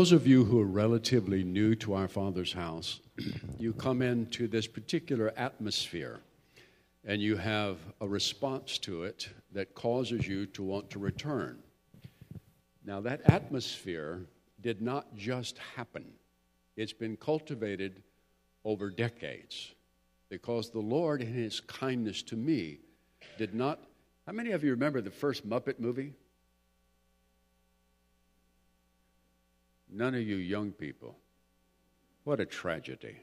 those of you who are relatively new to our Father's house, you come into this particular atmosphere and you have a response to it that causes you to want to return. Now, that atmosphere did not just happen. It's been cultivated over decades because the Lord, in His kindness to me, did not... How many of you remember the first Muppet movie? None of you young people. What a tragedy.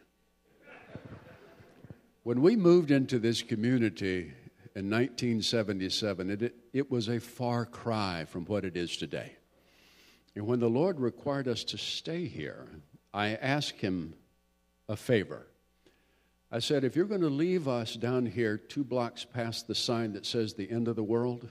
When we moved into this community in 1977, it was a far cry from what it is today. And when the Lord required us to stay here, I asked Him a favor. I said, if you're going to leave us down here 2 blocks past the sign that says the end of the world,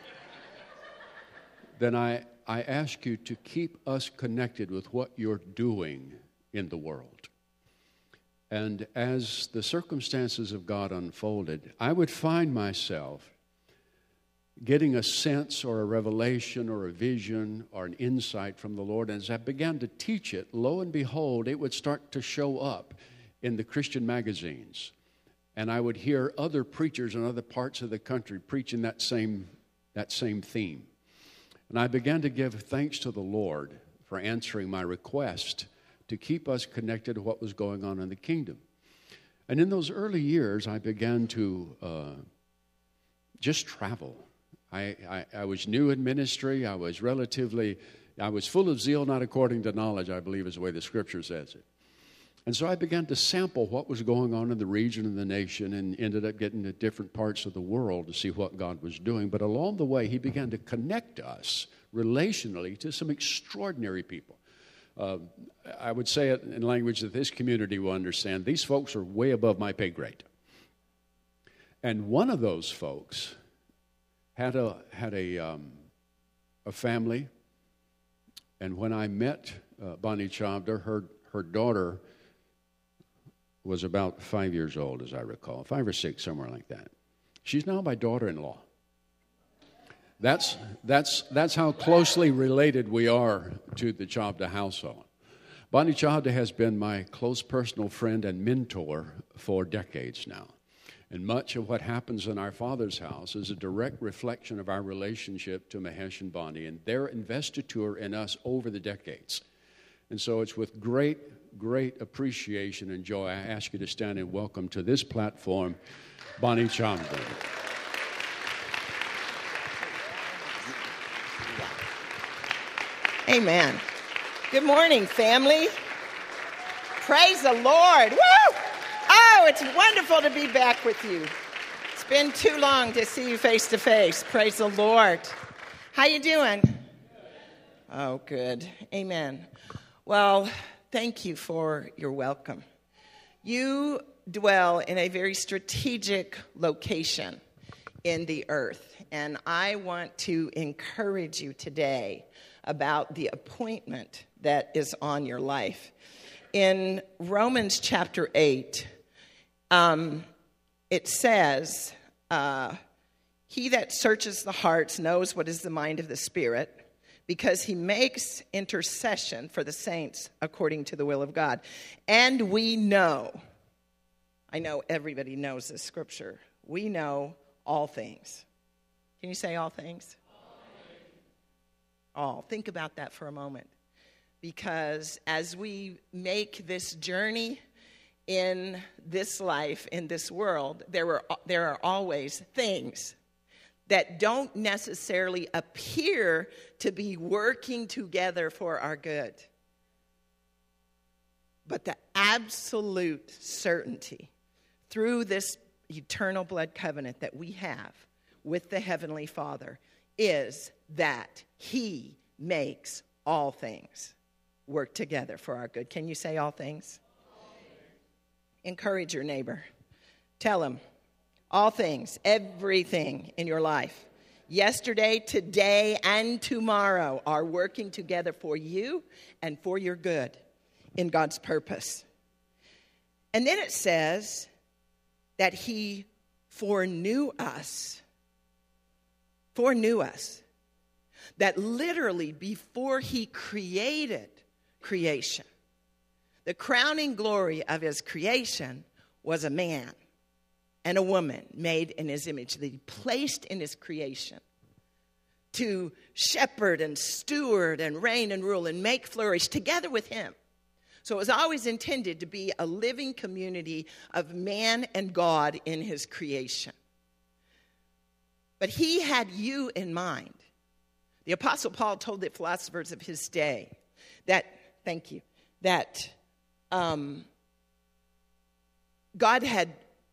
then I ask you to keep us connected with what you're doing in the world. And as the circumstances of God unfolded, I would find myself getting a sense or a revelation or a vision or an insight from the Lord. And as I began to teach it, lo and behold, it would start to show up in the Christian magazines. And I would hear other preachers in other parts of the country preaching that same theme. And I began to give thanks to the Lord for answering my request to keep us connected to what was going on in the kingdom. And in those early years, I began to just travel. I was new in ministry. I was full of zeal, not according to knowledge, I believe is the way the Scripture says it. And so I began to sample what was going on in the region and the nation and ended up getting to different parts of the world to see what God was doing. But along the way, He began to connect us relationally to some extraordinary people. I would say it in language that this community will understand. These folks are way above my pay grade. And one of those folks had a family. And when I met Bonnie Chavda, her daughter was about 5 years old, as I recall, 5 or 6, somewhere like that. She's now my daughter-in-law. That's how closely related we are to the Chavda household. Bonnie Chavda has been my close personal friend and mentor for decades now. And much of what happens in our Father's house is a direct reflection of our relationship to Mahesh and Bonnie and their investiture in us over the decades. And so it's with great appreciation and joy I ask you to stand and welcome to this platform Bonnie Chavda. Amen. Good morning, family. Praise the Lord. Woo! Oh, it's wonderful to be back with you. It's been too long to see you face to face. Praise the Lord. How you doing? Oh, good. Amen. Well, thank you for your welcome. You dwell in a very strategic location in the earth, and I want to encourage you today about the appointment that is on your life. In Romans chapter 8, it says, he that searches the hearts knows what is the mind of the Spirit, because he makes intercession for the saints according to the will of God. And we know, I know everybody knows this scripture, we know all things. Can you say all things? All. Think about that for a moment. Because as we make this journey in this life, in this world, there are always things that don't necessarily appear to be working together for our good. But the absolute certainty through this eternal blood covenant that we have with the Heavenly Father is that He makes all things work together for our good. Can you say all things? All things. Encourage your neighbor. Tell him all things, everything in your life, yesterday, today, and tomorrow are working together for you and for your good in God's purpose. And then it says that He foreknew us. Foreknew us. That literally before He created creation. The crowning glory of his creation was a man and a woman made in his image that he placed in his creation to shepherd and steward and reign and rule and make flourish together with him. So it was always intended to be a living community of man and God in his creation. But he had you in mind. The Apostle Paul told the philosophers of his day that God had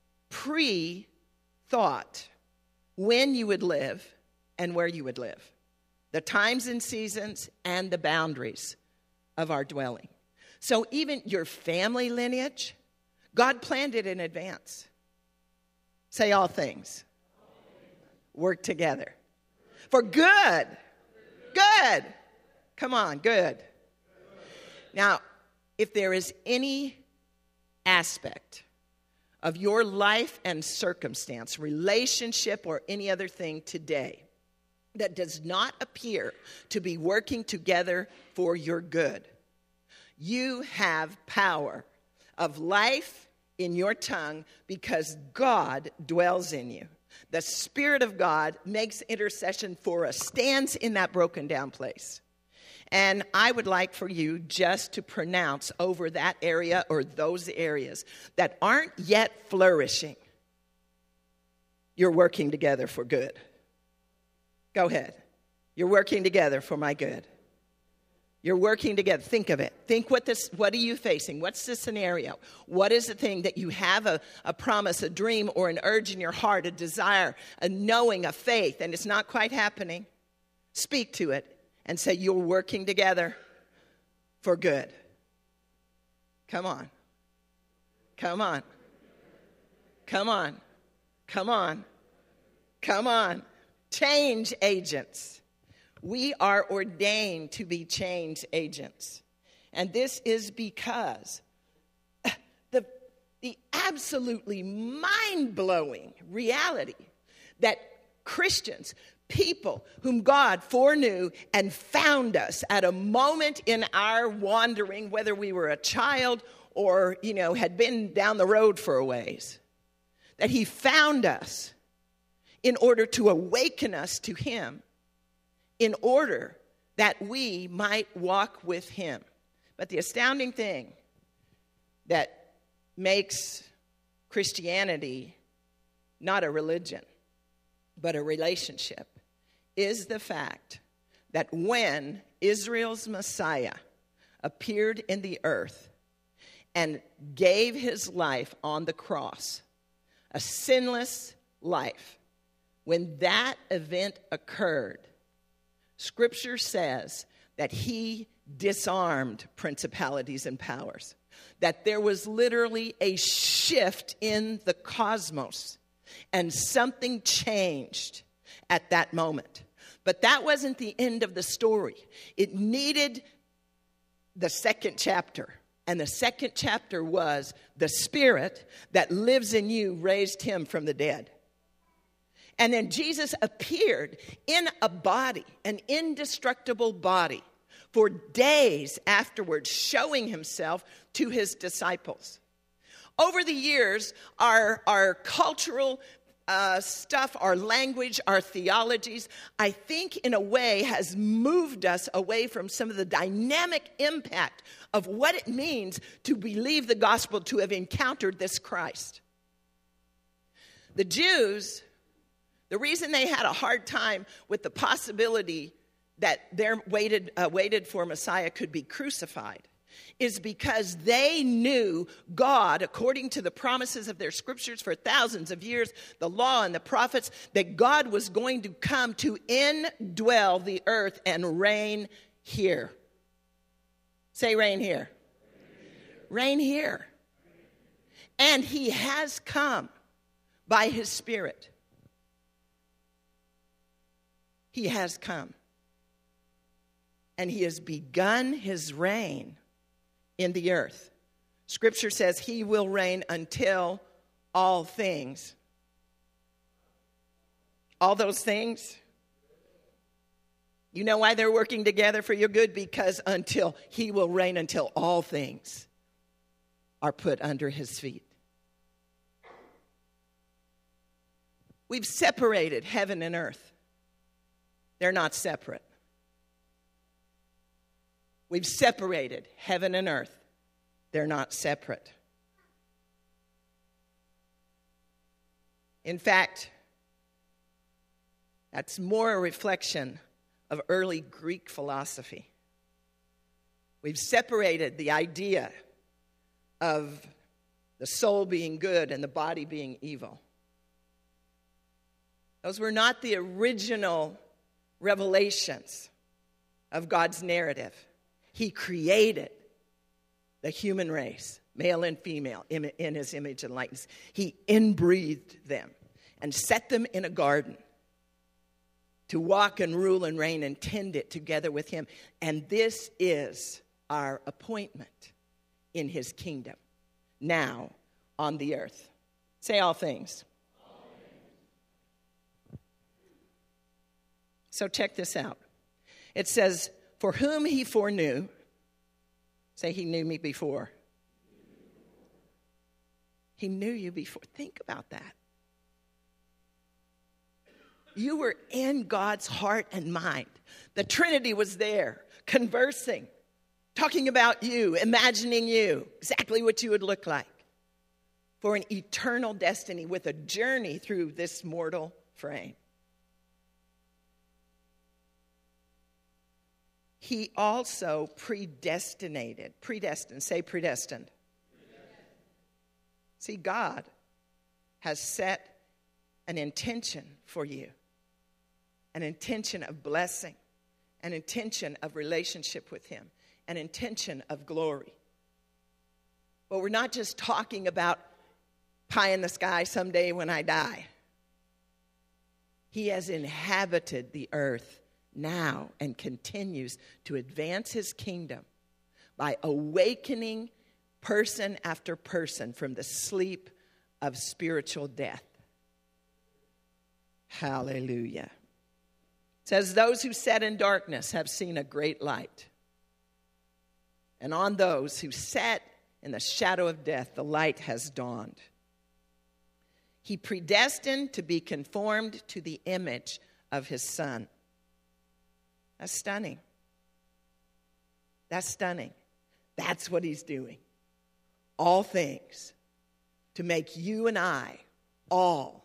pre-thought when you would live and where you would live, the times and seasons and the boundaries of our dwelling. So even your family lineage, God planned it in advance. Say all things work together for good. Good. Come on, good. Now, if there is any aspect of your life and circumstance, relationship, or any other thing today that does not appear to be working together for your good, you have power of life in your tongue because God dwells in you. The Spirit of God makes intercession for us, stands in that broken down place. And I would like for you just to pronounce over that area or those areas that aren't yet flourishing, you're working together for good. Go ahead. You're working together for my good. You're working together. Think of it. Think what are you facing? What's the scenario? What is the thing that you have a promise, a dream, or an urge in your heart, a desire, a knowing, a faith, and it's not quite happening? Speak to it and say, you're working together for good. Come on. Come on. Come on. Come on. Come on. Change agents. We are ordained to be change agents. And this is because the absolutely mind-blowing reality that Christians, people whom God foreknew and found us at a moment in our wandering, whether we were a child or, had been down the road for a ways, that he found us in order to awaken us to him, in order that we might walk with him. But the astounding thing that makes Christianity not a religion, but a relationship, is the fact that when Israel's Messiah appeared in the earth and gave his life on the cross, a sinless life, when that event occurred, Scripture says that he disarmed principalities and powers, that there was literally a shift in the cosmos, and something changed at that moment. But that wasn't the end of the story. It needed the second chapter. And the second chapter was the Spirit that lives in you raised him from the dead. And then Jesus appeared in a body, an indestructible body, for days afterwards, showing himself to his disciples. Over the years, our cultural stuff, our language, our theologies, I think in a way has moved us away from some of the dynamic impact of what it means to believe the gospel, to have encountered this Christ. The Jews, the reason they had a hard time with the possibility that their waited for Messiah could be crucified is because they knew God, according to the promises of their scriptures for thousands of years, the law and the prophets, that God was going to come to indwell the earth and reign here. Say reign here. Reign here. And he has come by his Spirit. He has come. And he has begun his reign in the earth. Scripture says he will reign until all things. All those things You know why they're working together for your good? Because until he will reign until all things are put under his feet. We've separated heaven and earth. They're not separate. We've separated heaven and earth. They're not separate. In fact, that's more a reflection of early Greek philosophy. We've separated the idea of the soul being good and the body being evil. Those were not the original revelations of God's narrative. He created the human race, male and female, in his image and likeness. He inbreathed them and set them in a garden to walk and rule and reign and tend it together with him. And this is our appointment in his kingdom, now on the earth. Say all things. So check this out. It says, for whom he foreknew, say he knew me before. He knew you before. Think about that. You were in God's heart and mind. The Trinity was there, conversing, talking about you, imagining you, exactly what you would look like for an eternal destiny with a journey through this mortal frame. He also predestined. Say predestined. See, God has set an intention for you, an intention of blessing, an intention of relationship with him, an intention of glory. But we're not just talking about pie in the sky someday when I die. He has inhabited the earth now and continues to advance his kingdom by awakening person after person from the sleep of spiritual death. Hallelujah. It says, those who sat in darkness have seen a great light. And on those who sat in the shadow of death, the light has dawned. He predestined to be conformed to the image of his Son. That's stunning. That's stunning. That's what he's doing. All things to make you and I all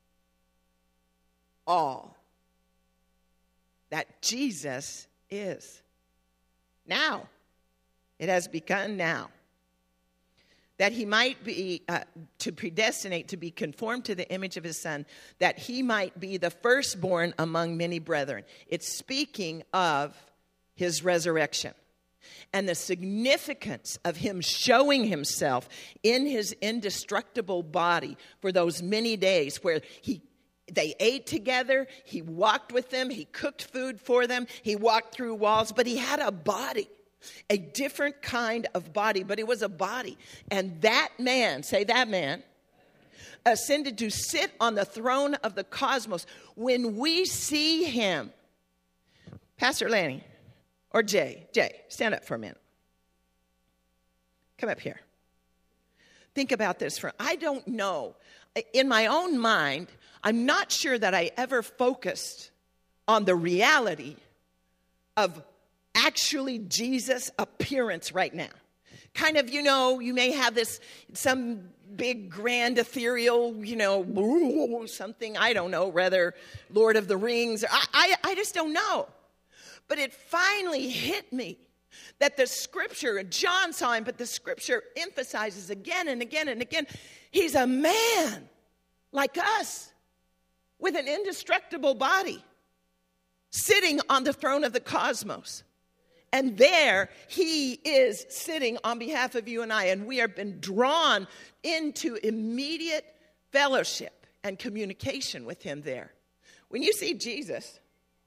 that Jesus is. Now, it has begun now. That he might be, to predestinate, to be conformed to the image of his Son, that he might be the firstborn among many brethren. It's speaking of his resurrection and the significance of him showing himself in his indestructible body for those many days where they ate together, he walked with them, he cooked food for them, he walked through walls, but he had a body. A different kind of body, but it was a body. And that man, say that man, ascended to sit on the throne of the cosmos. When we see him, Pastor Lanny or Jay, stand up for a minute. Come up here. Think about this. I don't know. In my own mind, I'm not sure that I ever focused on the reality of actually Jesus' appearance right now. Kind of, you may have some big, grand, ethereal, something, I don't know, rather Lord of the Rings. I just don't know. But it finally hit me that the scripture, John saw him, but the scripture emphasizes again and again and again, he's a man like us with an indestructible body sitting on the throne of the cosmos. And there he is sitting on behalf of you and I, and we have been drawn into immediate fellowship and communication with him there. When you see Jesus,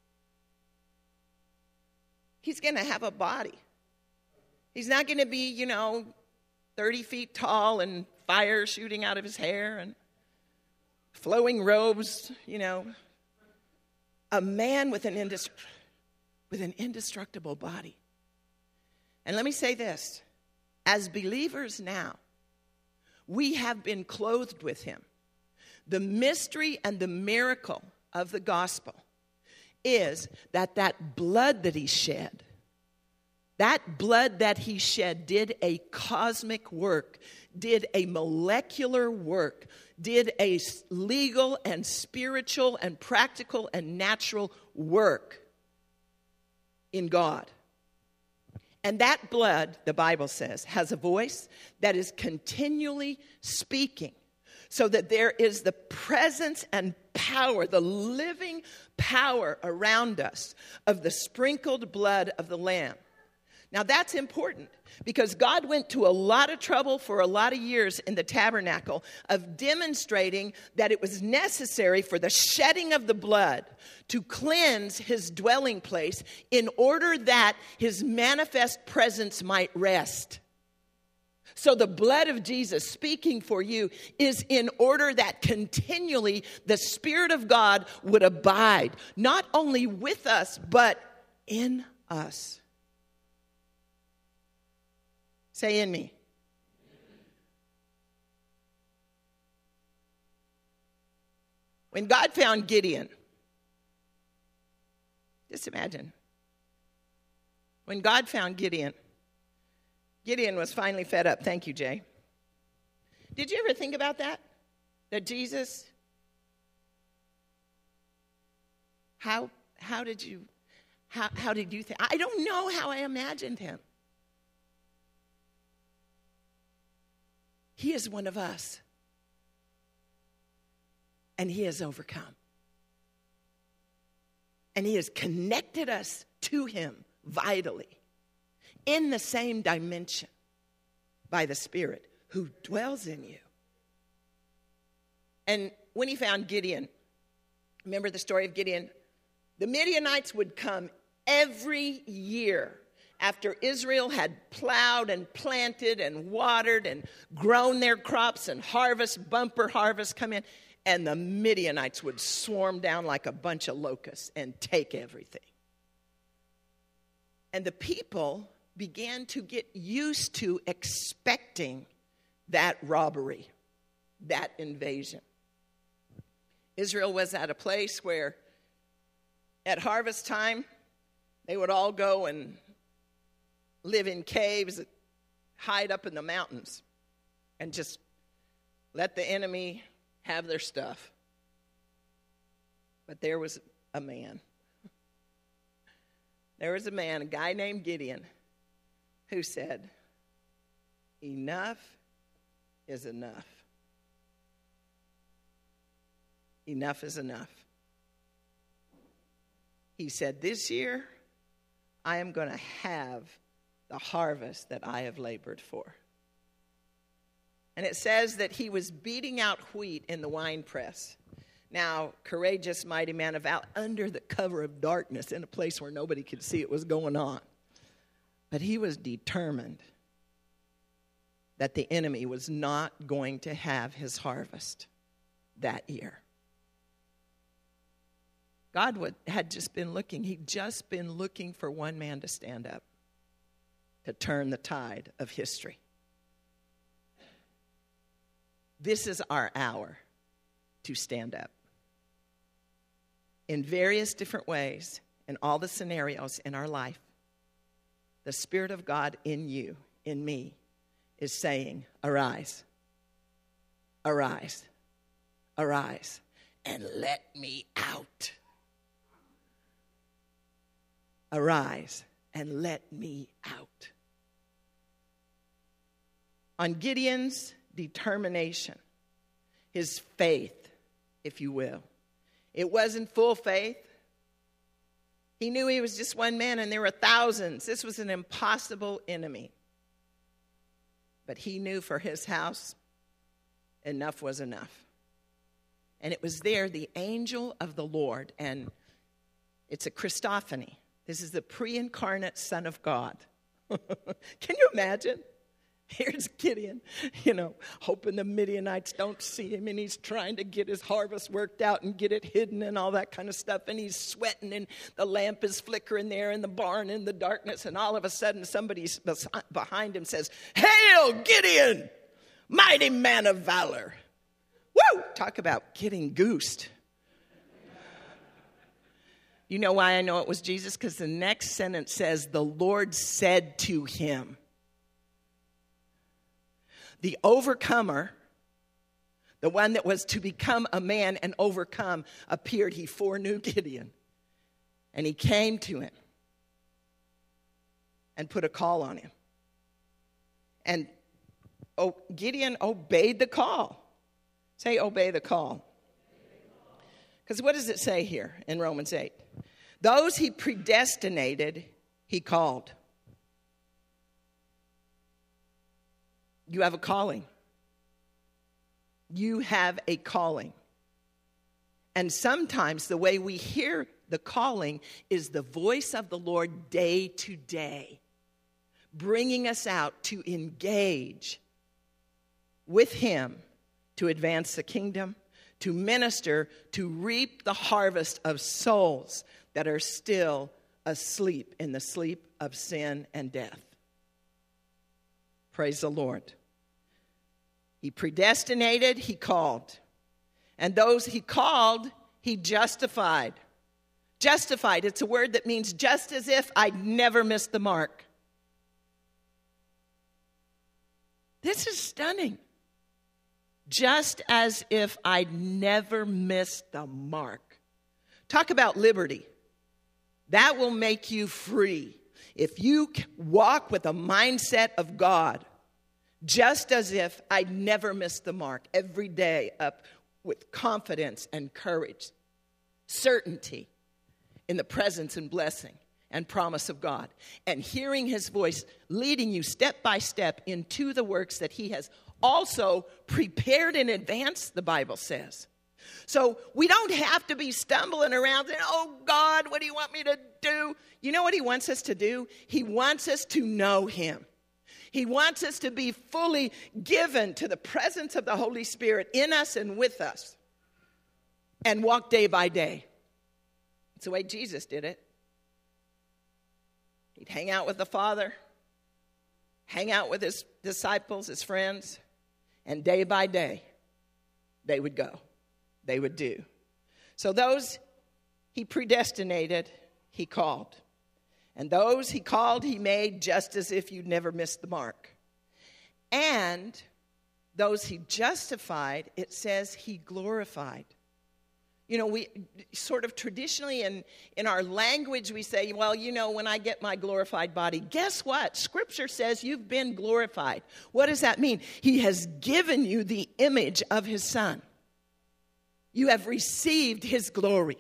he's going to have a body. He's not going to be, 30 feet tall and fire shooting out of his hair and flowing robes, A man with an with an indestructible body. And let me say this. As believers now, we have been clothed with him. The mystery and the miracle of the gospel is that blood that he shed, that blood that he shed did a cosmic work, did a molecular work, did a legal and spiritual and practical and natural work in God. And that blood, the Bible says, has a voice that is continually speaking, so that there is the presence and power, the living power around us of the sprinkled blood of the Lamb. Now that's important because God went to a lot of trouble for a lot of years in the tabernacle of demonstrating that it was necessary for the shedding of the blood to cleanse his dwelling place in order that his manifest presence might rest. So the blood of Jesus speaking for you is in order that continually the Spirit of God would abide, not only with us, but in us. Say in me. When God found Gideon, just imagine. When God found Gideon, Gideon was finally fed up. Thank you, Jay. Did you ever think about that? That Jesus, how did you think? I don't know how I imagined him. He is one of us. And he has overcome. And he has connected us to him vitally in the same dimension by the Spirit who dwells in you. And when he found Gideon, remember the story of Gideon? The Midianites would come every year after Israel had plowed and planted and watered and grown their crops and bumper harvest come in, and the Midianites would swarm down like a bunch of locusts and take everything. And the people began to get used to expecting that robbery, that invasion. Israel was at a place where at harvest time, they would all go and live in caves, hide up in the mountains, and just let the enemy have their stuff. But there was a man. There was a man, a guy named Gideon, who said, enough is enough. Enough is enough. He said, this year, I am going to have the harvest that I have labored for. And it says that he was beating out wheat in the winepress. Now, courageous, mighty man of valor, under the cover of darkness in a place where nobody could see it was going on. But he was determined that the enemy was not going to have his harvest that year. God had just been looking. He'd just been looking for one man to stand up, to turn the tide of history. This is our hour to stand up. In various different ways, in all the scenarios in our life, the Spirit of God in you, in me, is saying, arise, arise, arise, and let me out. Arise and let me out. On Gideon's determination, his faith, if you will. It wasn't full faith. He knew he was just one man and there were thousands. This was an impossible enemy. But he knew for his house, enough was enough. And it was there, the angel of the Lord, and it's a Christophany. This is the pre-incarnate Son of God. Can you imagine? Here's Gideon, hoping the Midianites don't see him, and he's trying to get his harvest worked out and get it hidden and all that kind of stuff, and he's sweating, and the lamp is flickering there in the barn in the darkness, and all of a sudden somebody behind him says, "Hail, Gideon, mighty man of valor." Woo! Talk about getting goosed. You know why I know it was Jesus? Because the next sentence says, the Lord said to him. The overcomer, the one that was to become a man and overcome, appeared. He foreknew Gideon. And he came to him and put a call on him. And Gideon obeyed the call. Say, obey the call. Because what does it say here in Romans 8? Those he predestinated, he called. You have a calling. You have a calling. And sometimes the way we hear the calling is the voice of the Lord day to day, bringing us out to engage with him to advance the kingdom, to minister, to reap the harvest of souls that are still asleep in the sleep of sin and death. Praise the Lord. He predestinated, he called. And those he called, he justified. Justified, it's a word that means just as if I'd never missed the mark. This is stunning. Just as if I'd never missed the mark. Talk about liberty. That will make you free. If you walk with a mindset of God, just as if I'd never missed the mark, every day up with confidence and courage, certainty in the presence and blessing and promise of God, and hearing his voice leading you step by step into the works that he has also prepared in advance, the Bible says. So we don't have to be stumbling around saying, "Oh God, what do you want me to do?" You know what he wants us to do? He wants us to know him. He wants us to be fully given to the presence of the Holy Spirit in us and with us and walk day by day. It's the way Jesus did it. He'd hang out with the Father, hang out with his disciples, his friends, and day by day, they would go. They would do. So those he predestinated, he called. And those he called, he made just as if you'd never missed the mark. And those he justified, it says he glorified. You know, we sort of traditionally in our language, we say, well, when I get my glorified body, guess what? Scripture says you've been glorified. What does that mean? He has given you the image of his Son. You have received his glory.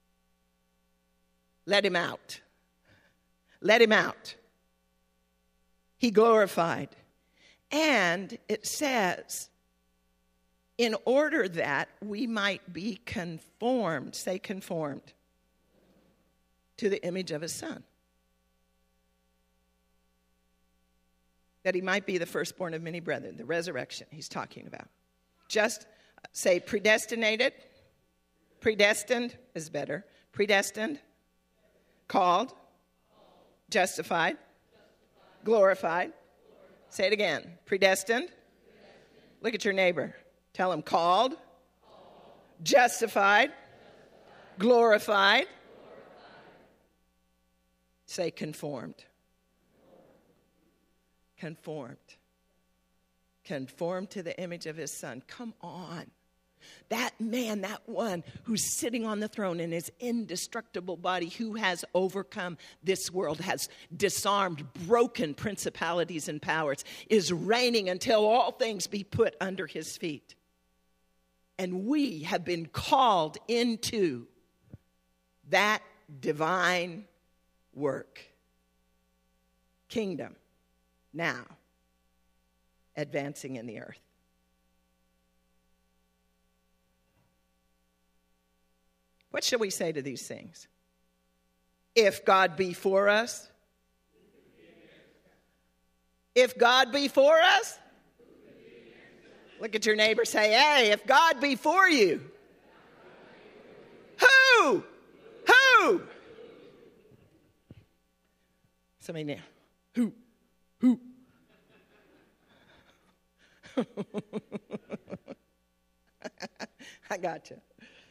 Let him out. Let him out. He glorified. And it says, in order that we might be conformed, say conformed, to the image of his Son. That he might be the firstborn of many brethren, the resurrection he's talking about. Just say predestinated. Predestined is better. Predestined. Called. Justified. Glorified. Say it again. Predestined. Look at your neighbor. Tell him called. Justified. Glorified. Say conformed. Conformed. Conformed to the image of his Son. Come on. That man, that one who's sitting on the throne in his indestructible body, who has overcome this world, has disarmed, broken principalities and powers, is reigning until all things be put under his feet. And we have been called into that divine work. Kingdom, now, advancing in the earth. What shall we say to these things? If God be for us, If God be for us, look at your neighbor, say, hey, if God be for you, who? Who? Somebody now. Who? I got you.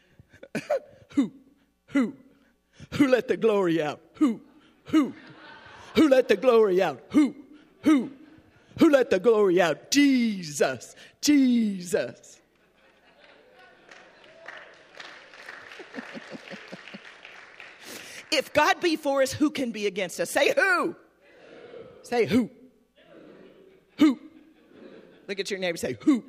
Who let the glory out? Who let the glory out? Who let the glory out? Jesus. If God be for us, who can be against us? Say who. Say who. Look at your neighbor, say who.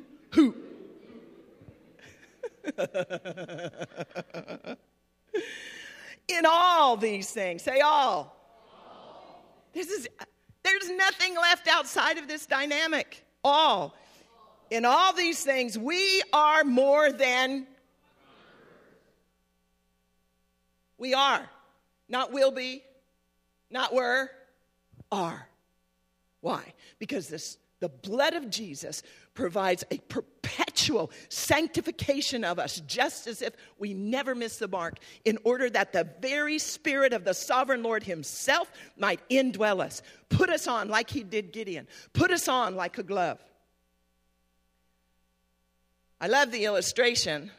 In all these things, say all. There's nothing left outside of this dynamic. All. In all these things, we are more than. We are. Not will be, not were, are. Why? Because the blood of Jesus provides a perpetual sanctification of us, just as if we never miss the mark, in order that the very Spirit of the sovereign Lord himself might indwell us. Put us on like he did Gideon. Put us on like a glove. I love the illustration.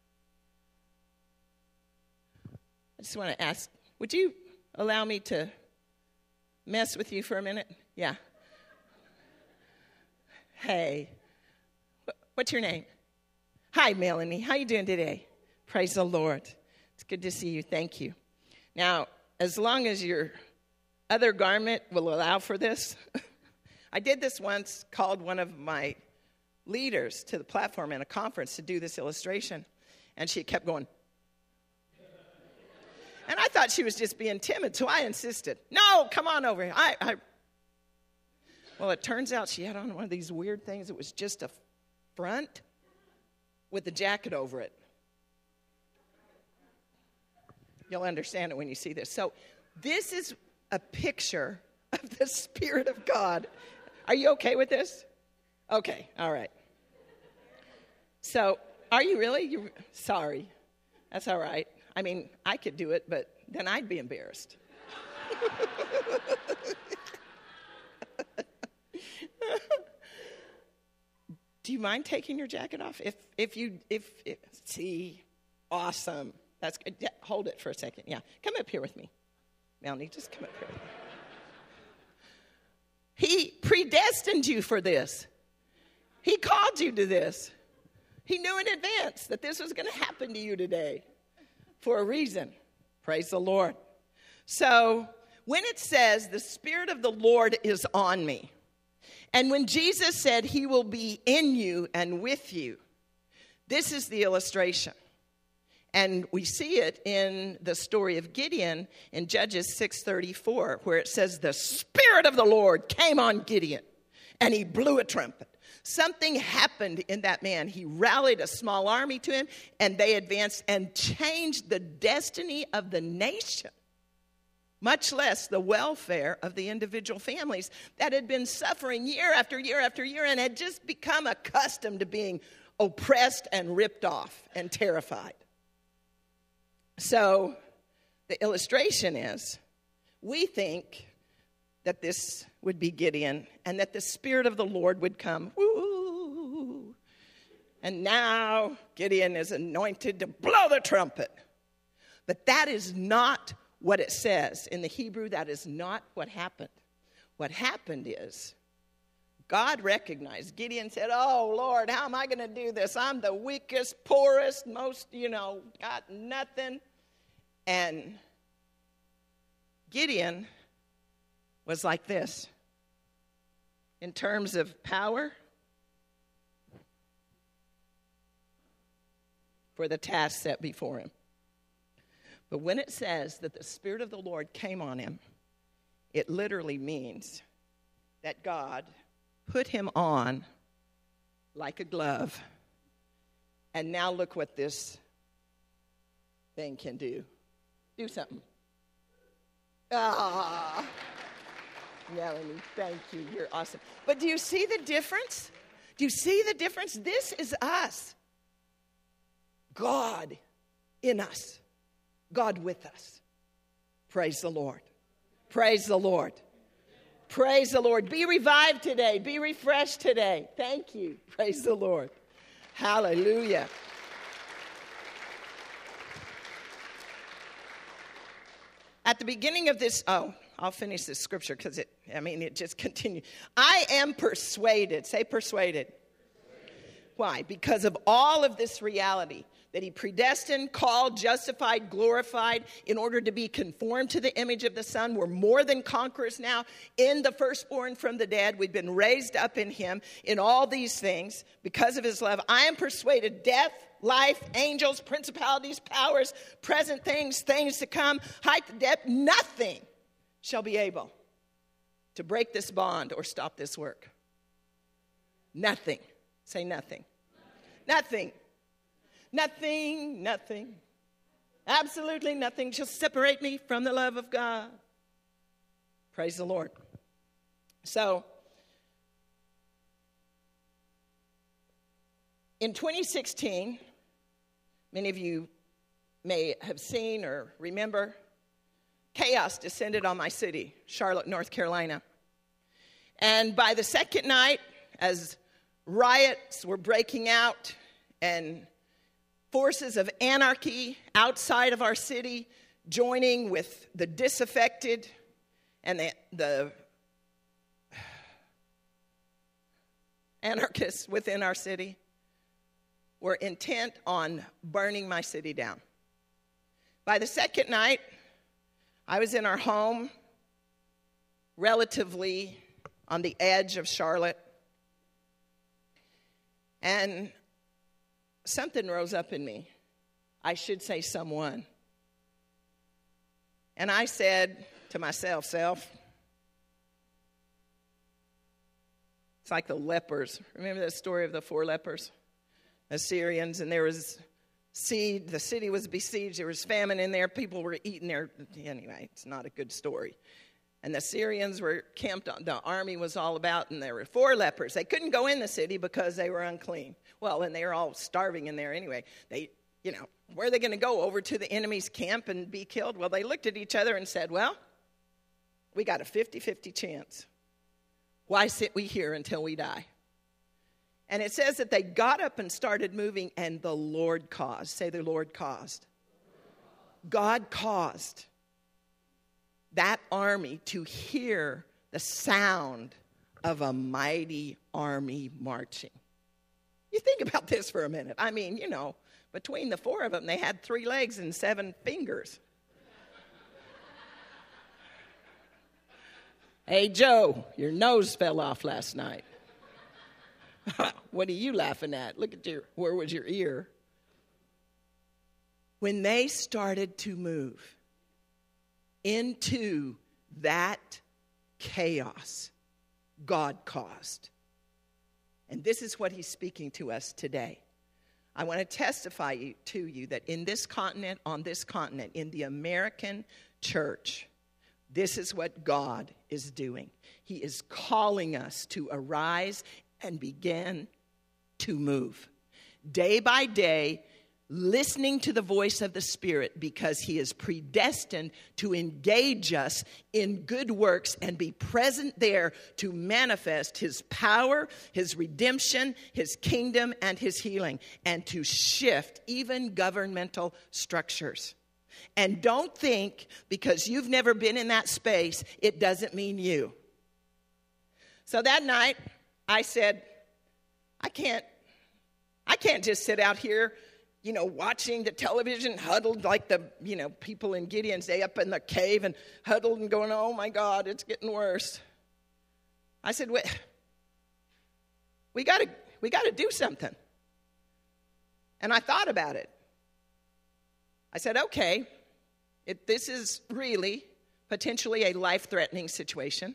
I just want to ask, would you allow me to mess with you for a minute? Yeah. Hey, what's your name? Hi, Melanie. How you doing today? Praise the Lord. It's good to see you. Thank you. Now, as long as your other garment will allow for this, I did this once, called one of my leaders to the platform in a conference to do this illustration, and she kept going. And I thought she was just being timid, so I insisted. No, come on over here. Well, it turns out she had on one of these weird things. It was just a front with a jacket over it. You'll understand it when you see this. So this is a picture of the Spirit of God. Are you okay with this? Okay, all right. So are you really? Sorry. That's all right. I mean, I could do it, but then I'd be embarrassed. Do you mind taking your jacket off? If see, awesome. That's good. Yeah, hold it for a second. Yeah, come up here with me. Melanie, just come up here with me. He predestined you for this. He called you to this. He knew in advance that this was going to happen to you today for a reason. Praise the Lord. So when it says the Spirit of the Lord is on me, and when Jesus said he will be in you and with you, this is the illustration. And we see it in the story of Gideon in Judges 6:34, where it says the Spirit of the Lord came on Gideon, and he blew a trumpet. Something happened in that man. He rallied a small army to him, and they advanced and changed the destiny of the nation, much less the welfare of the individual families that had been suffering year after year after year and had just become accustomed to being oppressed and ripped off and terrified. So the illustration is, we think that this would be Gideon and that the Spirit of the Lord would come. Woo! And now Gideon is anointed to blow the trumpet. But that is not what it says. In the Hebrew, that is not what happened. What happened is God recognized. Gideon said, oh, Lord, how am I going to do this? I'm the weakest, poorest, most, got nothing. And Gideon was like this. In terms of power, for the task set before him. But when it says that the Spirit of the Lord came on him, it literally means that God put him on like a glove. And now look what this thing can do. Do something. Melanie, thank you. You're awesome. But do you see the difference? Do you see the difference? This is us. God in us. God with us. Praise the Lord. Praise the Lord. Praise the Lord. Be revived today. Be refreshed today. Thank you. Praise the Lord. Hallelujah. At the beginning of this, I'll finish this scripture because it just continues. I am persuaded. Say persuaded. Why? Because of all of this reality that he predestined, called, justified, glorified in order to be conformed to the image of the Son. We're more than conquerors now in the firstborn from the dead. We've been raised up in him in all these things because of his love. I am persuaded death, life, angels, principalities, powers, present things, things to come, height, depth, nothing shall be able to break this bond or stop this work. Nothing. Say nothing. Nothing. Nothing, nothing, absolutely nothing shall separate me from the love of God. Praise the Lord. So, in 2016, many of you may have seen or remember, chaos descended on my city, Charlotte, North Carolina. And by the second night, as riots were breaking out and forces of anarchy outside of our city joining with the disaffected and the anarchists within our city were intent on burning my city down. By the second night, I was in our home, relatively on the edge of Charlotte, and something rose up in me. I should say someone. And I said to myself, it's like the lepers. Remember that story of the 4 lepers? Assyrians, and there was seed. The city was besieged. There was famine in there. People were eating there. Anyway, it's not a good story. And the Syrians were camped on, the army was all about, and there were 4 lepers. They couldn't go in the city because they were unclean. Well, and they were all starving in there anyway. Where are they going to go? Over to the enemy's camp and be killed? Well, they looked at each other and said, well, we got a 50-50 chance. Why sit we here until we die? And it says that they got up and started moving, and the Lord caused. Say, the Lord caused. God caused that army to hear the sound of a mighty army marching. You think about this for a minute. I mean, between the 4 of them, they had 3 legs and 7 fingers. Hey, Joe, your nose fell off last night. What are you laughing at? Look at where was your ear? When they started to move into that chaos, God caused. And this is what he's speaking to us today. I want to testify to you that in this continent, on this continent, in the American church, this is what God is doing. He is calling us to arise and begin to move. Day by day, listening to the voice of the Spirit, because he is predestined to engage us in good works and be present there to manifest his power, his redemption, his kingdom, and his healing, and to shift even governmental structures. And don't think because you've never been in that space, it doesn't mean you. So that night, I said, I can't just sit out here, watching the television, huddled like the, people in Gideon's Day up in the cave and huddled and going, oh my God, it's getting worse. I said, we got to do something. And I thought about it. I said, okay, this is really potentially a life-threatening situation.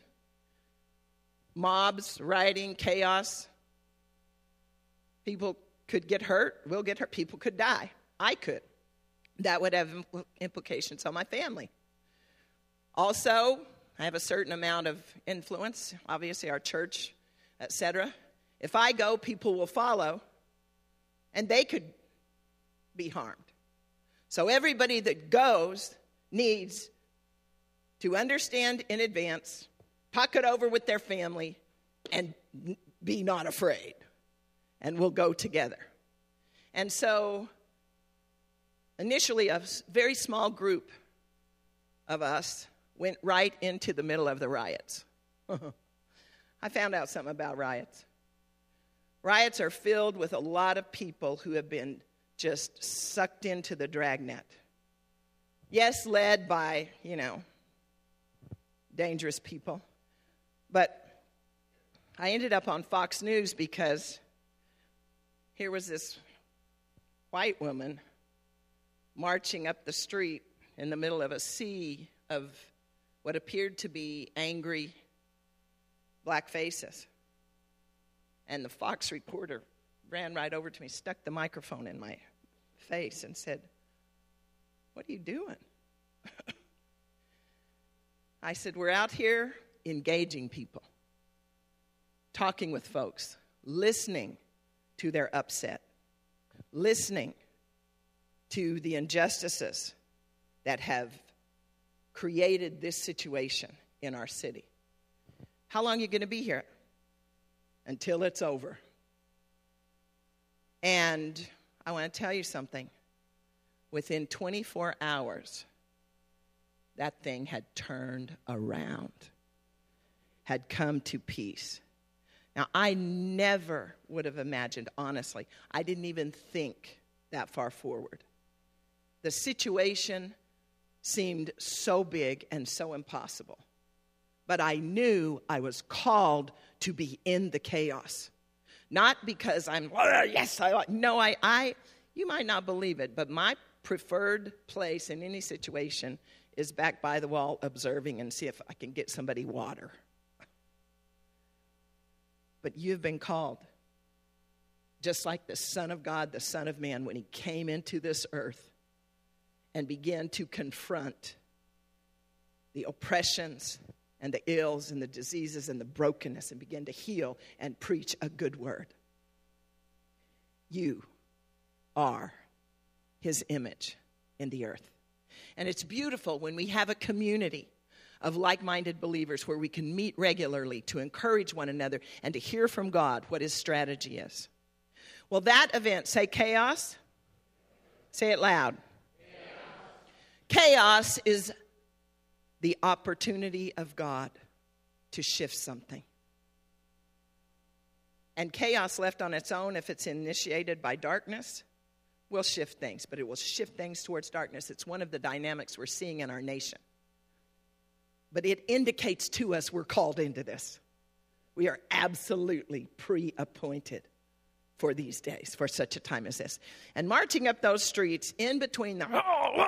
Mobs, rioting, chaos. People could get hurt, will get hurt. People could die. I could. That would have implications on my family. Also, I have a certain amount of influence, obviously our church, etc. If I go, people will follow, and they could be harmed. So everybody that goes needs to understand in advance, talk it over with their family, and be not afraid. And we'll go together. And so initially a very small group of us went right into the middle of the riots. I found out something about riots. Riots are filled with a lot of people who have been just sucked into the dragnet. Yes, led by, dangerous people. But I ended up on Fox News because here was this white woman marching up the street in the middle of a sea of what appeared to be angry black faces. And the Fox reporter ran right over to me, stuck the microphone in my face and said, "What are you doing?" I said, "We're out here engaging people, talking with folks, listening to their upset, listening to the injustices that have created this situation in our city. How long are you going to be here?" "Until it's over." And I want to tell you something. Within 24 hours, that thing had turned around, had come to peace. Now, I never would have imagined, honestly, I didn't even think that far forward. The situation seemed so big and so impossible. But I knew I was called to be in the chaos. Not because I'm, yes, you might not believe it, but my preferred place in any situation is back by the wall observing and see if I can get somebody water. But you've been called, just like the Son of God, the Son of Man, when he came into this earth and began to confront the oppressions and the ills and the diseases and the brokenness and began to heal and preach a good word. You are his image in the earth. And it's beautiful when we have a community of like-minded believers where we can meet regularly to encourage one another and to hear from God what his strategy is. Well, that event, say chaos. Say it loud. Chaos is the opportunity of God to shift something. And chaos left on its own, if it's initiated by darkness, will shift things, but it will shift things towards darkness. It's one of the dynamics we're seeing in our nation. But it indicates to us we're called into this. We are absolutely pre-appointed for these days, for such a time as this. And marching up those streets in between the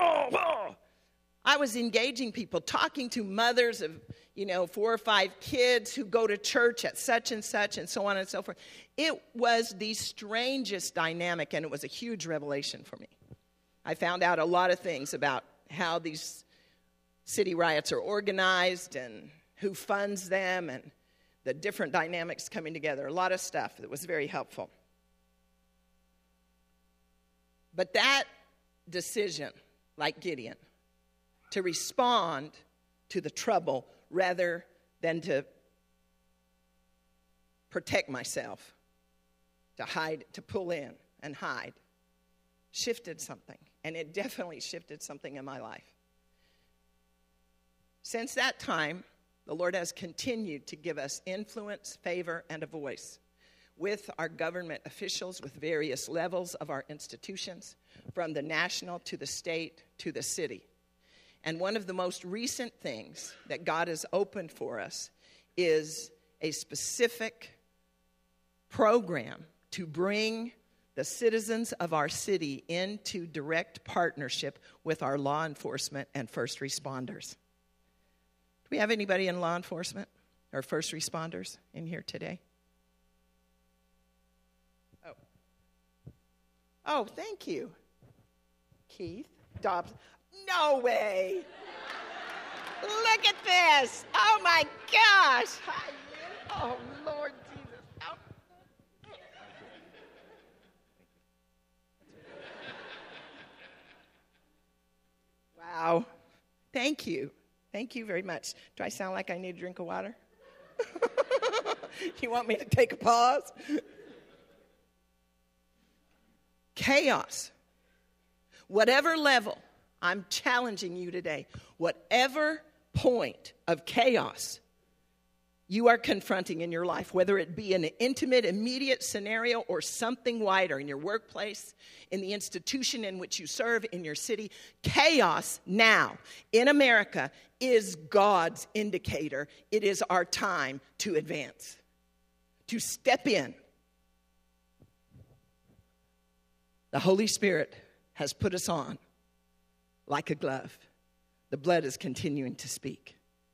I was engaging people, talking to mothers of, 4 or 5 kids who go to church at such and so on and so forth. It was the strangest dynamic, and it was a huge revelation for me. I found out a lot of things about how these city riots are organized and who funds them and the different dynamics coming together. A lot of stuff that was very helpful. But that decision, like Gideon, to respond to the trouble rather than to protect myself, to hide, to pull in and hide, shifted something. And it definitely shifted something in my life. Since that time, the Lord has continued to give us influence, favor, and a voice with our government officials, with various levels of our institutions, from the national to the state to the city. And one of the most recent things that God has opened for us is a specific program to bring the citizens of our city into direct partnership with our law enforcement and first responders. Do we have anybody in law enforcement or first responders in here today? Oh, thank you. Keith Dobbs. No way. Look at this. Oh, my gosh. Oh, Lord Jesus. Oh. Wow. Thank you. Thank you very much. Do I sound like I need a drink of water? You want me to take a pause? Chaos. Whatever level, I'm challenging you today, whatever point of chaos you are confronting in your life, whether it be an intimate, immediate scenario or something wider in your workplace, in the institution in which you serve, in your city, chaos now in America is God's indicator. It is our time to advance, to step in. The Holy Spirit has put us on like a glove. The blood is continuing to speak.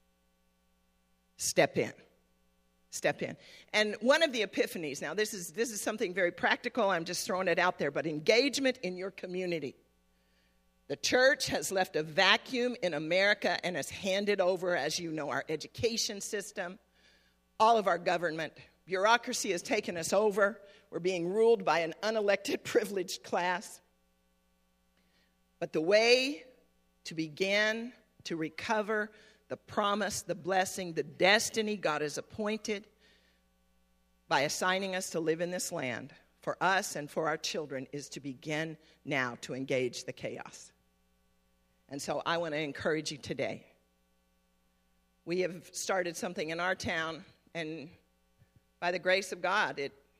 Step in. Step in. And one of the epiphanies, now this is something very practical, I'm just throwing it out there, but engagement in your community. The church has left a vacuum in America and has handed over, as you know, our education system, all of our government. Bureaucracy has taken us over. We're being ruled by an unelected, privileged class. But the way to begin to recover the promise, the blessing, the destiny God has appointed by assigning us to live in this land for us and for our children is to begin now to engage the chaos. And so I want to encourage you today. We have started something in our town, and by the grace of God,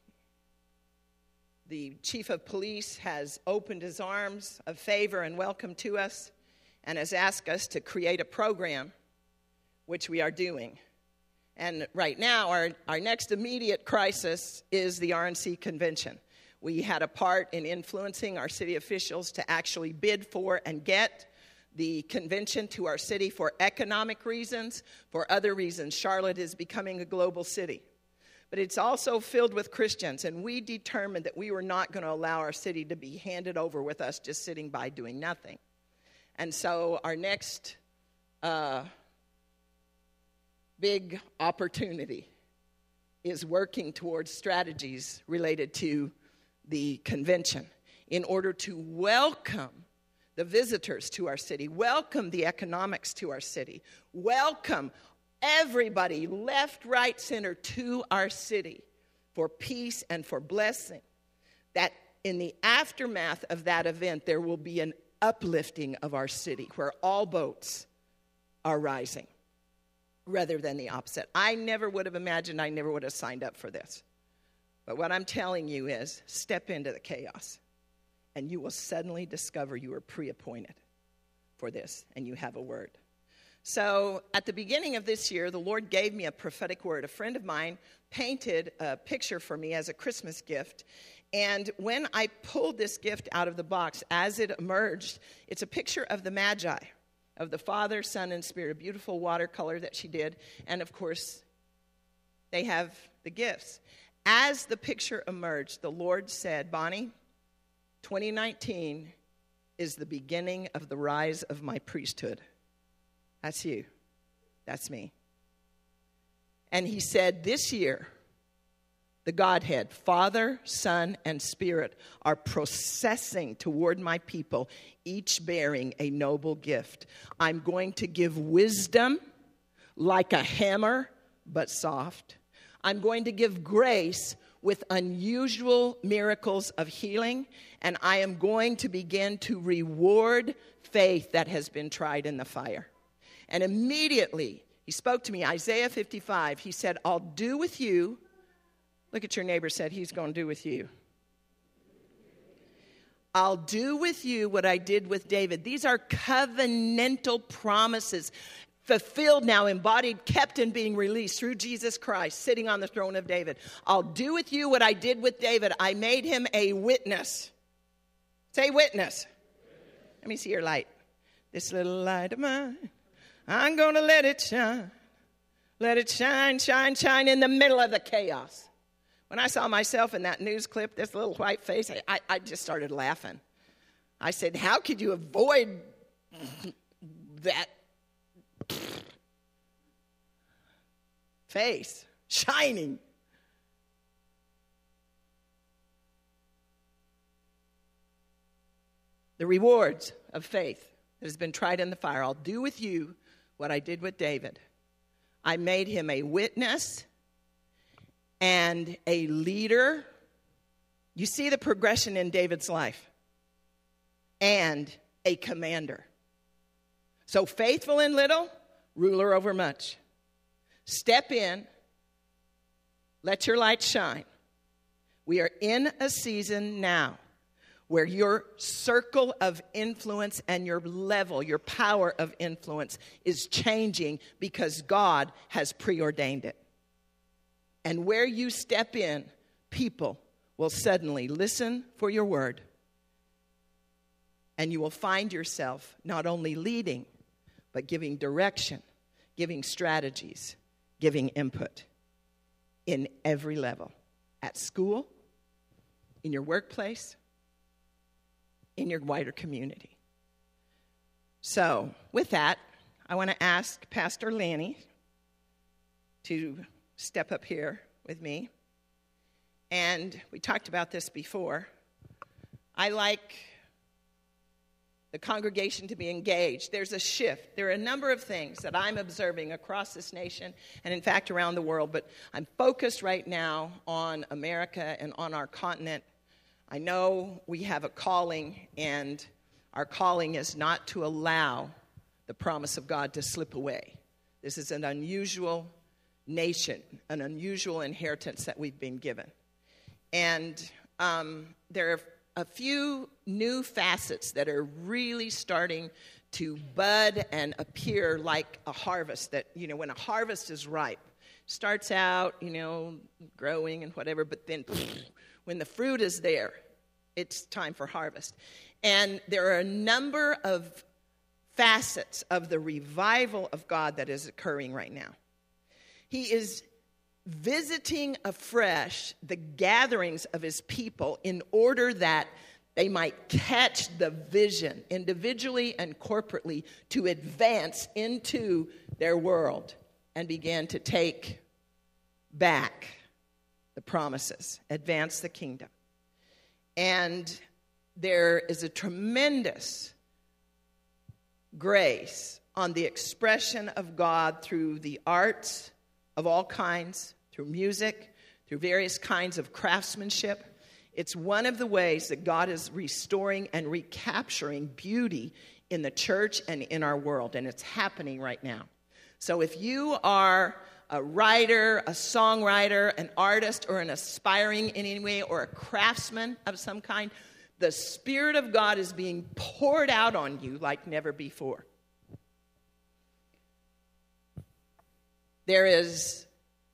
the chief of police has opened his arms of favor and welcome to us and has asked us to create a program, which we are doing. And right now, our next immediate crisis is the RNC convention. We had a part in influencing our city officials to actually bid for and get the convention to our city for economic reasons. For other reasons, Charlotte is becoming a global city. But it's also filled with Christians, and we determined that we were not going to allow our city to be handed over with us just sitting by doing nothing. And so our next big opportunity is working towards strategies related to the convention in order to welcome the visitors to our city, welcome the economics to our city, welcome everybody, left, right, center, to our city for peace and for blessing. That in the aftermath of that event, there will be an uplifting of our city where all boats are rising rather than the opposite. I never would have imagined, I never would have signed up for this. But what I'm telling you is step into the chaos and you will suddenly discover you are pre-appointed for this and you have a word. So at the beginning of this year, the Lord gave me a prophetic word. A friend of mine painted a picture for me as a Christmas gift. And when I pulled this gift out of the box, as it emerged, it's a picture of the Magi, of the Father, Son, and Spirit, a beautiful watercolor that she did. And, of course, they have the gifts. As the picture emerged, the Lord said, Bonnie, 2019 is the beginning of the rise of my priesthood. That's you. That's me. And he said, this year, the Godhead, Father, Son, and Spirit, are processing toward my people, each bearing a noble gift. I'm going to give wisdom like a hammer, but soft. I'm going to give grace with unusual miracles of healing, and I am going to begin to reward faith that has been tried in the fire. And immediately, he spoke to me, Isaiah 55, he said, I'll do with you. Look at your neighbor, said he's going to do with you. I'll do with you what I did with David. These are covenantal promises, fulfilled now, embodied, kept, and being released through Jesus Christ, sitting on the throne of David. I'll do with you what I did with David. I made him a witness. Say witness. Let me see your light. This little light of mine, I'm going to let it shine. Let it shine, shine, shine in the middle of the chaos. When I saw myself in that news clip, this little white face, I just started laughing. I said, how could you avoid that face shining. The rewards of faith that has been tried in the fire. I'll do with you what I did with David. I made him a witness and a leader. You see the progression in David's life. And a commander. So faithful in little, ruler over much. Step in. Let your light shine. We are in a season now where your circle of influence and your level, your power of influence is changing because God has preordained it. And where you step in, people will suddenly listen for your word. And you will find yourself not only leading, but giving direction, giving strategies, giving input in every level. At school, in your workplace, in your wider community. So, with that, I want to ask Pastor Lanny to step up here with me. And we talked about this before. I like the congregation to be engaged. There's a shift. There are a number of things that I'm observing across this nation and, in fact, around the world. But I'm focused right now on America and on our continent. I know we have a calling, and our calling is not to allow the promise of God to slip away. This is an unusual nation, an unusual inheritance that we've been given. And there are a few new facets that are really starting to bud and appear like a harvest that, when a harvest is ripe, starts out, growing and whatever, but then when the fruit is there, it's time for harvest. And there are a number of facets of the revival of God that is occurring right now. He is visiting afresh the gatherings of his people in order that they might catch the vision individually and corporately to advance into their world and begin to take back the promises, advance the kingdom. And there is a tremendous grace on the expression of God through the arts of all kinds, through music, through various kinds of craftsmanship. It's one of the ways that God is restoring and recapturing beauty in the church and in our world, and it's happening right now. So if you are a writer, a songwriter, an artist, or an aspiring in any way, or a craftsman of some kind, the Spirit of God is being poured out on you like never before. There is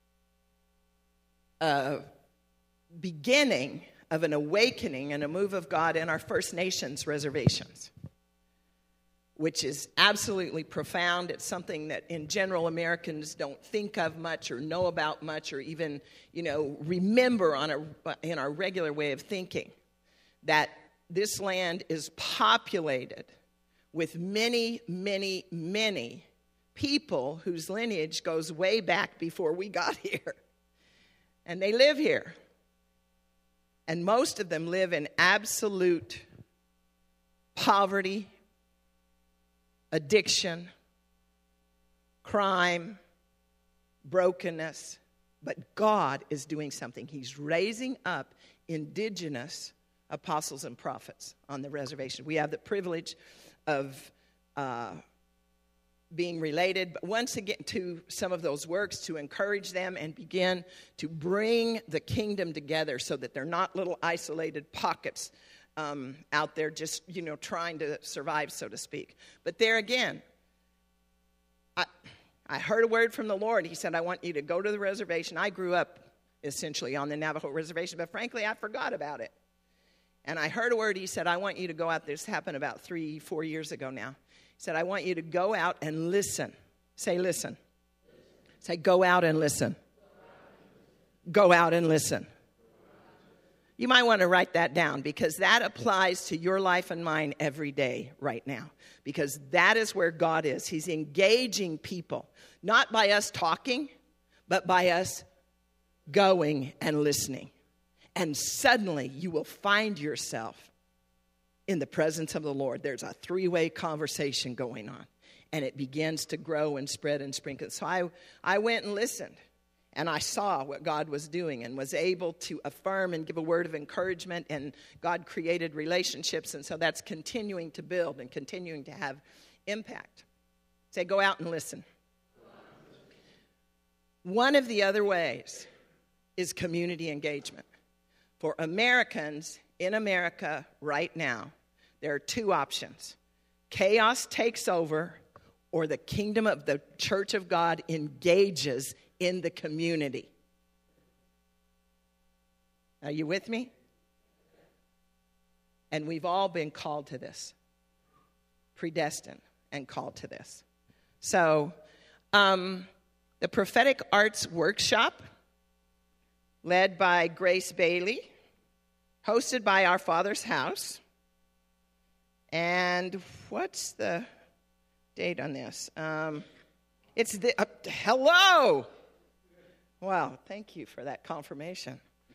a beginning of an awakening and a move of God in our First Nations reservations, which is absolutely profound. It's something that in general Americans don't think of much or know about much or even, remember in our regular way of thinking, that this land is populated with many, many, many people whose lineage goes way back before we got here. And they live here. And most of them live in absolute poverty, addiction, crime, brokenness. But God is doing something. He's raising up indigenous apostles and prophets on the reservation. We have the privilege of being related, but once again, to some of those works to encourage them and begin to bring the kingdom together so that they're not little isolated pockets out there just, trying to survive, so to speak. But there again, I heard a word from the Lord. He said, I want you to go to the reservation. I grew up essentially on the Navajo reservation, but frankly, I forgot about it. And I heard a word. He said, I want you to go out. This happened about 3-4 years ago now. He said, I want you to go out and listen. Say, listen. Say, go out and listen. Go out and listen. You might want to write that down, because that applies to your life and mine every day right now, because that is where God is. He's engaging people, not by us talking, but by us going and listening. And suddenly you will find yourself in the presence of the Lord. There's a three-way conversation going on, and it begins to grow and spread and sprinkle. So I went and listened, and I saw what God was doing and was able to affirm and give a word of encouragement, and God created relationships, and so that's continuing to build and continuing to have impact. Say, go out and listen. One of the other ways is community engagement. For Americans in America right now, there are two options. Chaos takes over, or the kingdom of the Church of God engages in the community. Are you with me? And we've all been called to this, predestined and called to this. So, the Prophetic Arts Workshop, led by Grace Bailey, hosted by Our Father's House. And what's the date on this? It's the, hello! Wow, thank you for that confirmation.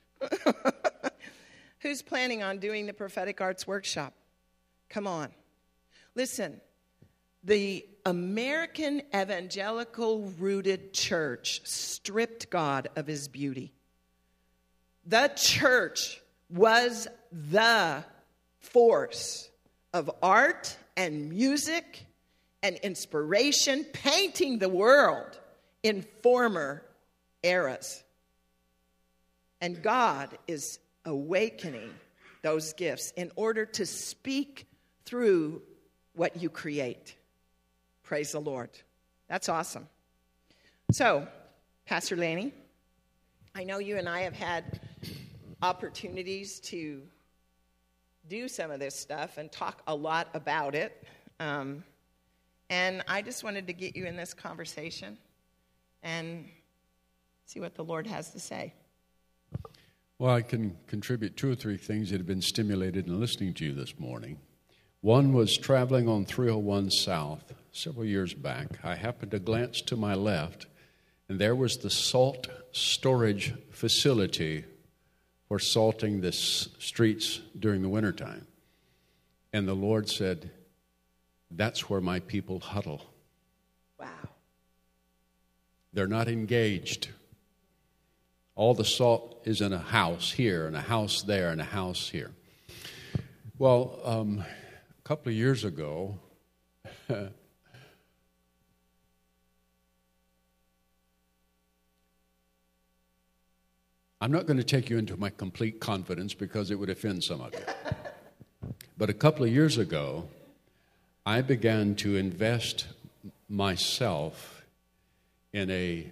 Who's planning on doing the Prophetic Arts Workshop? Come on. Listen, the American evangelical-rooted church stripped God of his beauty. The church was the force of art and music and inspiration, painting the world in former eras. And God is awakening those gifts in order to speak through what you create. Praise the Lord. That's awesome. So, Pastor Laney, I know you and I have had opportunities to do some of this stuff and talk a lot about it. And I just wanted to get you in this conversation and see what the Lord has to say. Well, I can contribute two or three things that have been stimulated in listening to you this morning. One was traveling on 301 South several years back. I happened to glance to my left, and there was the salt storage facility for salting the streets during the wintertime. And the Lord said, that's where my people huddle. Wow. They're not engaged. All the salt is in a house here, and a house there, and a house here. Well, a couple of years ago, I'm not going to take you into my complete confidence because it would offend some of you. But a couple of years ago, I began to invest myself in a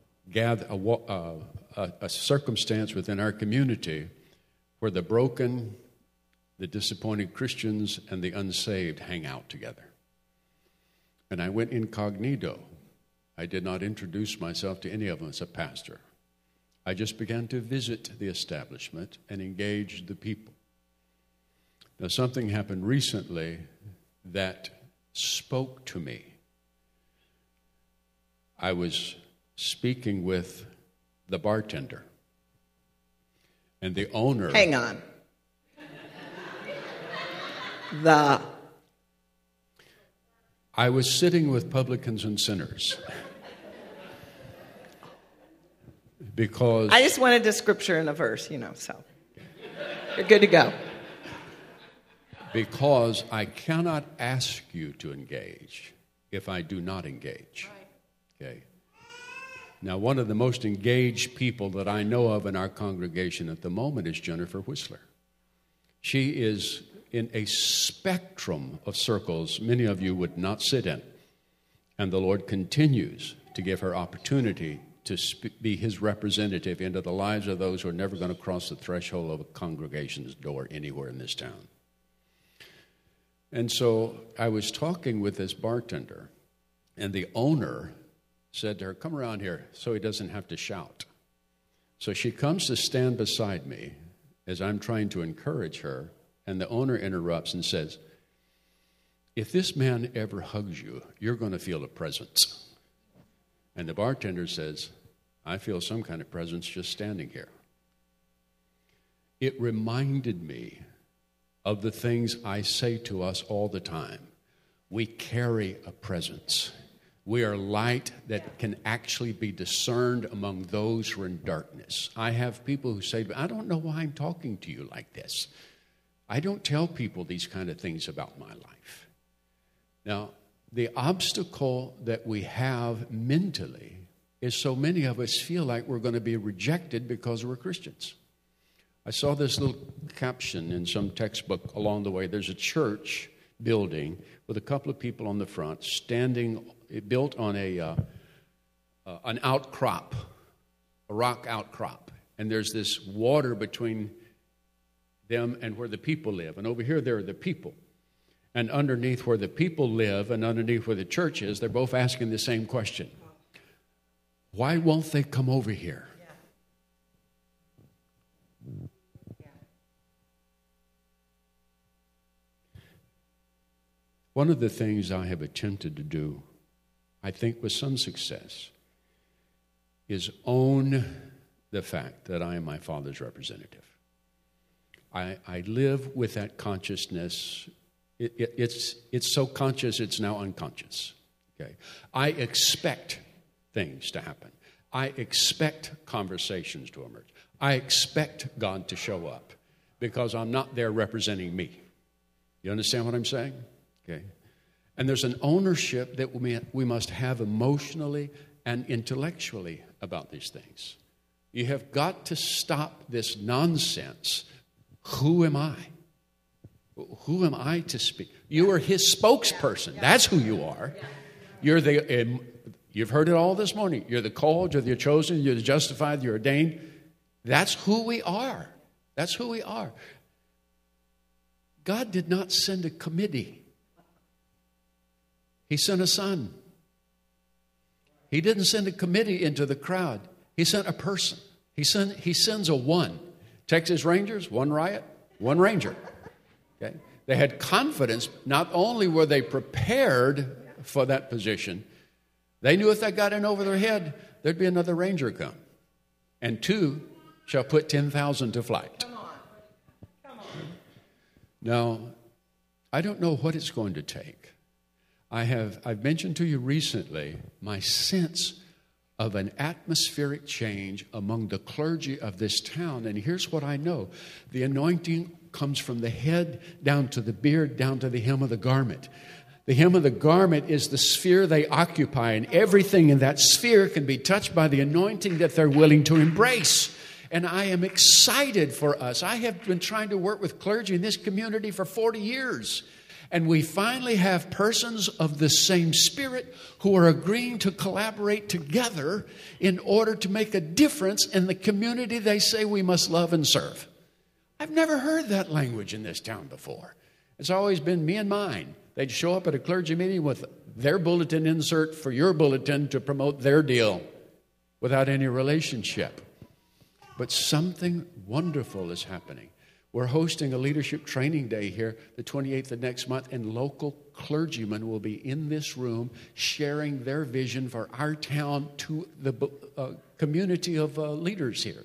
circumstance within our community where the broken, the disappointed Christians, and the unsaved hang out together. And I went incognito. I did not introduce myself to any of them as a pastor. I just began to visit the establishment and engage the people. Now, something happened recently that spoke to me. I was speaking with the bartender, and the owner... Hang on. I was sitting with publicans and sinners. Because I just wanted a scripture and a verse, so you're good to go. Because I cannot ask you to engage if I do not engage. Okay. Now, one of the most engaged people that I know of in our congregation at the moment is Jennifer Whistler. She is in a spectrum of circles many of you would not sit in. And the Lord continues to give her opportunity to be his representative into the lives of those who are never going to cross the threshold of a congregation's door anywhere in this town. And so I was talking with this bartender, and the owner said to her, come around here so he doesn't have to shout. So she comes to stand beside me, as I'm trying to encourage her, and the owner interrupts and says, if this man ever hugs you, you're going to feel a presence. And the bartender says, I feel some kind of presence just standing here. It reminded me of the things I say to us all the time. We carry a presence. We are light that can actually be discerned among those who are in darkness. I have people who say to me, I don't know why I'm talking to you like this. I don't tell people these kind of things about my life. Now, the obstacle that we have mentally is so many of us feel like we're going to be rejected because we're Christians. I saw this little caption in some textbook along the way. There's a church building with a couple of people on the front standing, built on an outcrop, a rock outcrop. And there's this water between them and where the people live. And over here, there are the people. And underneath where the people live and underneath where the church is, they're both asking the same question. Why won't they come over here? One of the things I have attempted to do, I think with some success, is own the fact that I am my Father's representative. I live with that consciousness. It's so conscious, it's now unconscious. Okay, I expect things to happen. I expect conversations to emerge. I expect God to show up because I'm not there representing me. You understand what I'm saying? Okay. And there's an ownership that we must have emotionally and intellectually about these things. You have got to stop this nonsense. Who am I? Who am I to speak? You are his spokesperson. That's who you are. You're you've heard it all this morning. You're the called, you're the chosen, you're the justified, you're ordained. That's who we are. That's who we are. God did not send a committee. He sent a son. He didn't send a committee into the crowd. He sent a person. He sends a one. Texas Rangers, one riot, one ranger. Okay? They had confidence. Not only were they prepared for that position, they knew if they got in over their head, there'd be another ranger come. And two shall put 10,000 to flight. Come on. Now, I don't know what it's going to take. I've mentioned to you recently my sense of an atmospheric change among the clergy of this town. And here's what I know. The anointing comes from the head down to the beard, down to the hem of the garment. The hem of the garment is the sphere they occupy, and everything in that sphere can be touched by the anointing that they're willing to embrace. And I am excited for us. I have been trying to work with clergy in this community for 40 years. And we finally have persons of the same spirit who are agreeing to collaborate together in order to make a difference in the community they say we must love and serve. I've never heard that language in this town before. It's always been me and mine. They'd show up at a clergy meeting with their bulletin insert for your bulletin to promote their deal without any relationship. But something wonderful is happening. We're hosting a leadership training day here the 28th of next month, and local clergymen will be in this room sharing their vision for our town to the community of leaders here.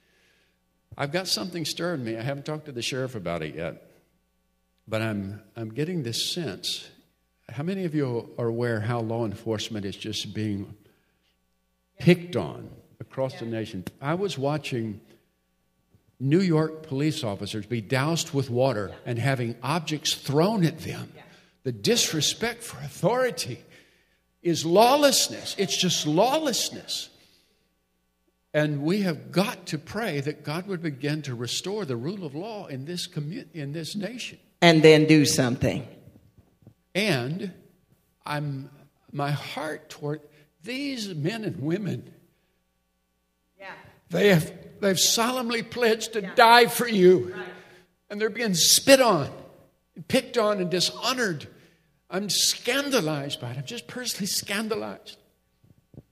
I've got something stirring me. I haven't talked to the sheriff about it yet, but I'm getting this sense. How many of you are aware how law enforcement is just being picked on across the nation? I was watching New York police officers be doused with water and having objects thrown at them. The disrespect for authority is lawlessness. It's just lawlessness. And we have got to pray that God would begin to restore the rule of law in this in this nation. And then do something. And my heart toward these men and women. They've solemnly pledged to die for you. Right. And they're being spit on, picked on, and dishonored. I'm scandalized by it. I'm just personally scandalized.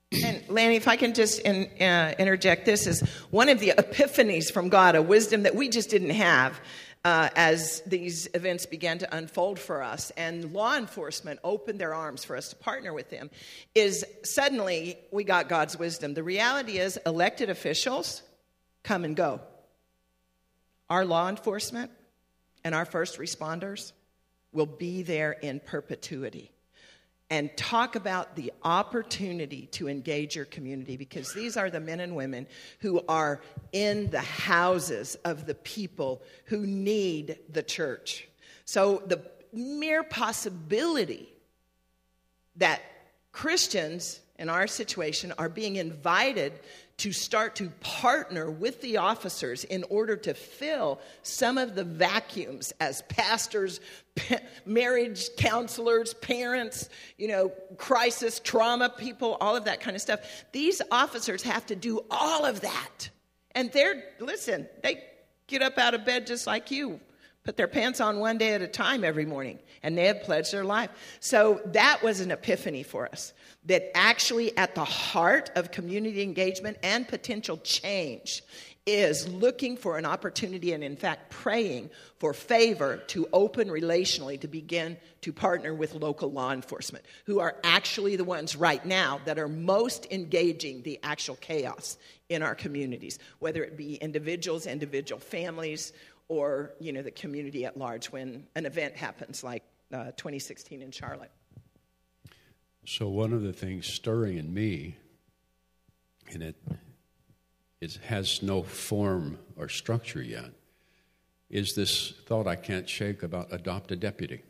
And Lanny, if I can just interject, this is one of the epiphanies from God, a wisdom that we just didn't have as these events began to unfold for us. And law enforcement opened their arms for us to partner with them, is suddenly we got God's wisdom. The reality is elected officials come and go. Our law enforcement and our first responders will be there in perpetuity. And talk about the opportunity to engage your community, because these are the men and women who are in the houses of the people who need the church. So the mere possibility that Christians in our situation are being invited to start to partner with the officers in order to fill some of the vacuums as pastors, marriage counselors, parents, crisis, trauma people, all of that kind of stuff. These officers have to do all of that. And they get up out of bed just like you, put their pants on one day at a time every morning, and they have pledged their life. So that was an epiphany for us, that actually at the heart of community engagement and potential change is looking for an opportunity and, in fact, praying for favor to open relationally to begin to partner with local law enforcement, who are actually the ones right now that are most engaging the actual chaos in our communities, whether it be individuals, individual families, or, the community at large when an event happens like 2016 in Charlotte. So one of the things stirring in me, and it has no form or structure yet, is this thought I can't shake about adopt a deputy.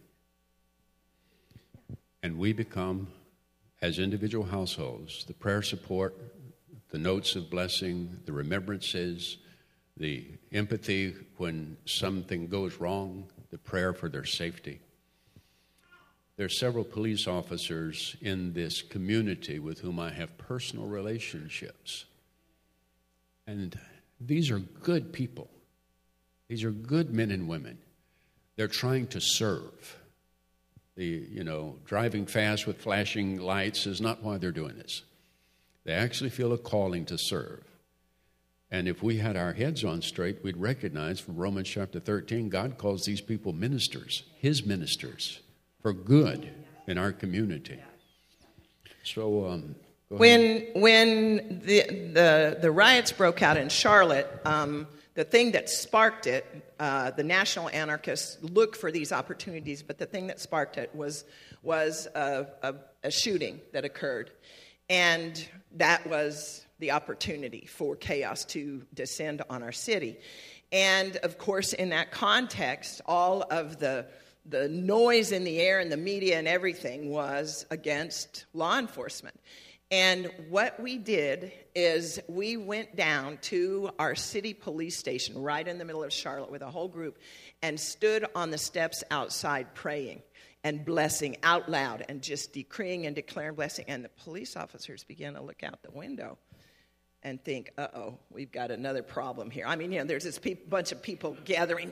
And we become, as individual households, the prayer support, the notes of blessing, the remembrances, the empathy when something goes wrong, the prayer for their safety. There are several police officers in this community with whom I have personal relationships. And these are good people. These are good men and women. They're trying to serve. Driving fast with flashing lights is not why they're doing this. They actually feel a calling to serve. And if we had our heads on straight, we'd recognize from Romans chapter 13, God calls these people ministers, his ministers, for good in our community. So when the riots broke out in Charlotte, the thing that sparked it, the national anarchists look for these opportunities, but the thing that sparked it was a shooting that occurred. And that was the opportunity for chaos to descend on our city. And, of course, in that context, all of the noise in the air and the media and everything was against law enforcement. And what we did is we went down to our city police station right in the middle of Charlotte with a whole group and stood on the steps outside praying and blessing out loud and just decreeing and declaring blessing. And the police officers began to look out the window and think, uh-oh, we've got another problem here. I mean, there's this bunch of people gathering.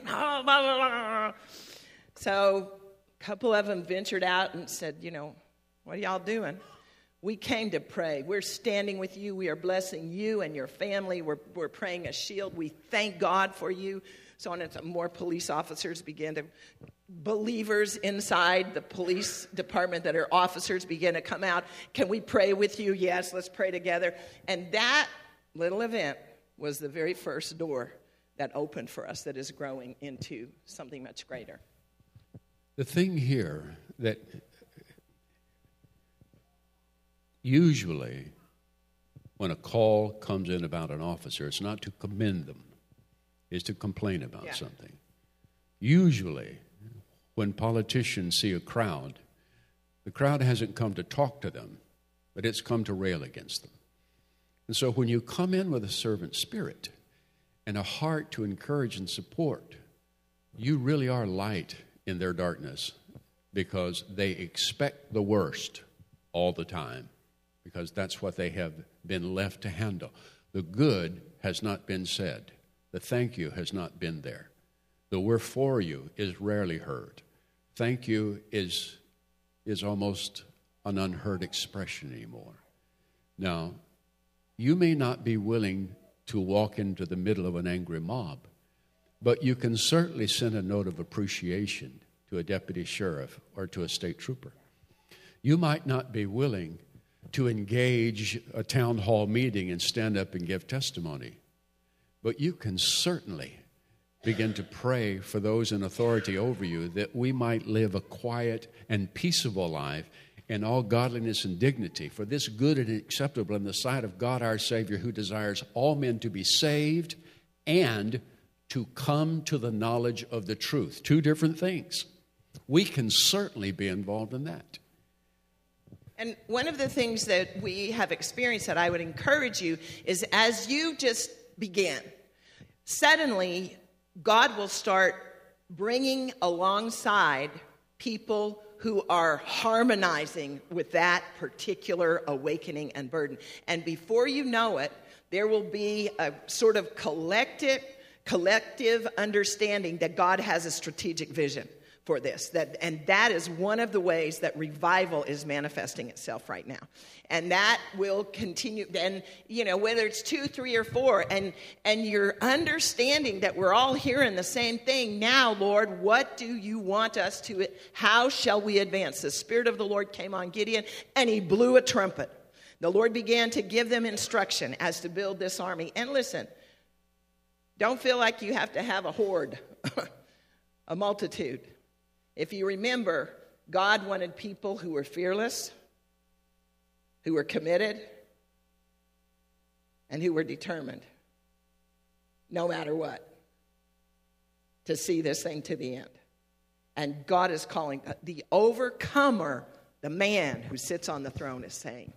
So a couple of them ventured out and said, what are y'all doing? We came to pray. We're standing with you. We are blessing you and your family. We're praying a shield. We thank God for you. So on, more police officers began to, believers inside the police department that are officers began to come out. Can we pray with you? Yes, let's pray together. And that little event was the very first door that opened for us that is growing into something much greater. The thing here that usually when a call comes in about an officer, it's not to commend them, it's to complain about something. Usually when politicians see a crowd, the crowd hasn't come to talk to them, but it's come to rail against them. And so when you come in with a servant spirit and a heart to encourage and support, you really are light in their darkness, because they expect the worst all the time, because that's what they have been left to handle. The good has not been said. The thank you has not been there. The we're for you is rarely heard. Thank you is almost an unheard expression anymore. Now, you may not be willing to walk into the middle of an angry mob, but you can certainly send a note of appreciation to a deputy sheriff or to a state trooper. You might not be willing to engage a town hall meeting and stand up and give testimony, but you can certainly begin to pray for those in authority over you that we might live a quiet and peaceable life in all godliness and dignity, for this good and acceptable in the sight of God our Savior, who desires all men to be saved and to come to the knowledge of the truth. Two different things. We can certainly be involved in that. And one of the things that we have experienced that I would encourage you is as you just begin, suddenly God will start bringing alongside people who are harmonizing with that particular awakening and burden. And before you know it, there will be a sort of collective understanding that God has a strategic vision for this. And that is one of the ways that revival is manifesting itself right now. And that will continue. And, whether it's 2, 3, or 4, and you're understanding that we're all hearing the same thing. Now, Lord, what do you want us to, how shall we advance? The Spirit of the Lord came on Gideon, and he blew a trumpet. The Lord began to give them instruction as to build this army. And listen, don't feel like you have to have a horde, a multitude. If you remember, God wanted people who were fearless, who were committed, and who were determined, no matter what, to see this thing to the end. And God is calling the overcomer, the man who sits on the throne, is saying,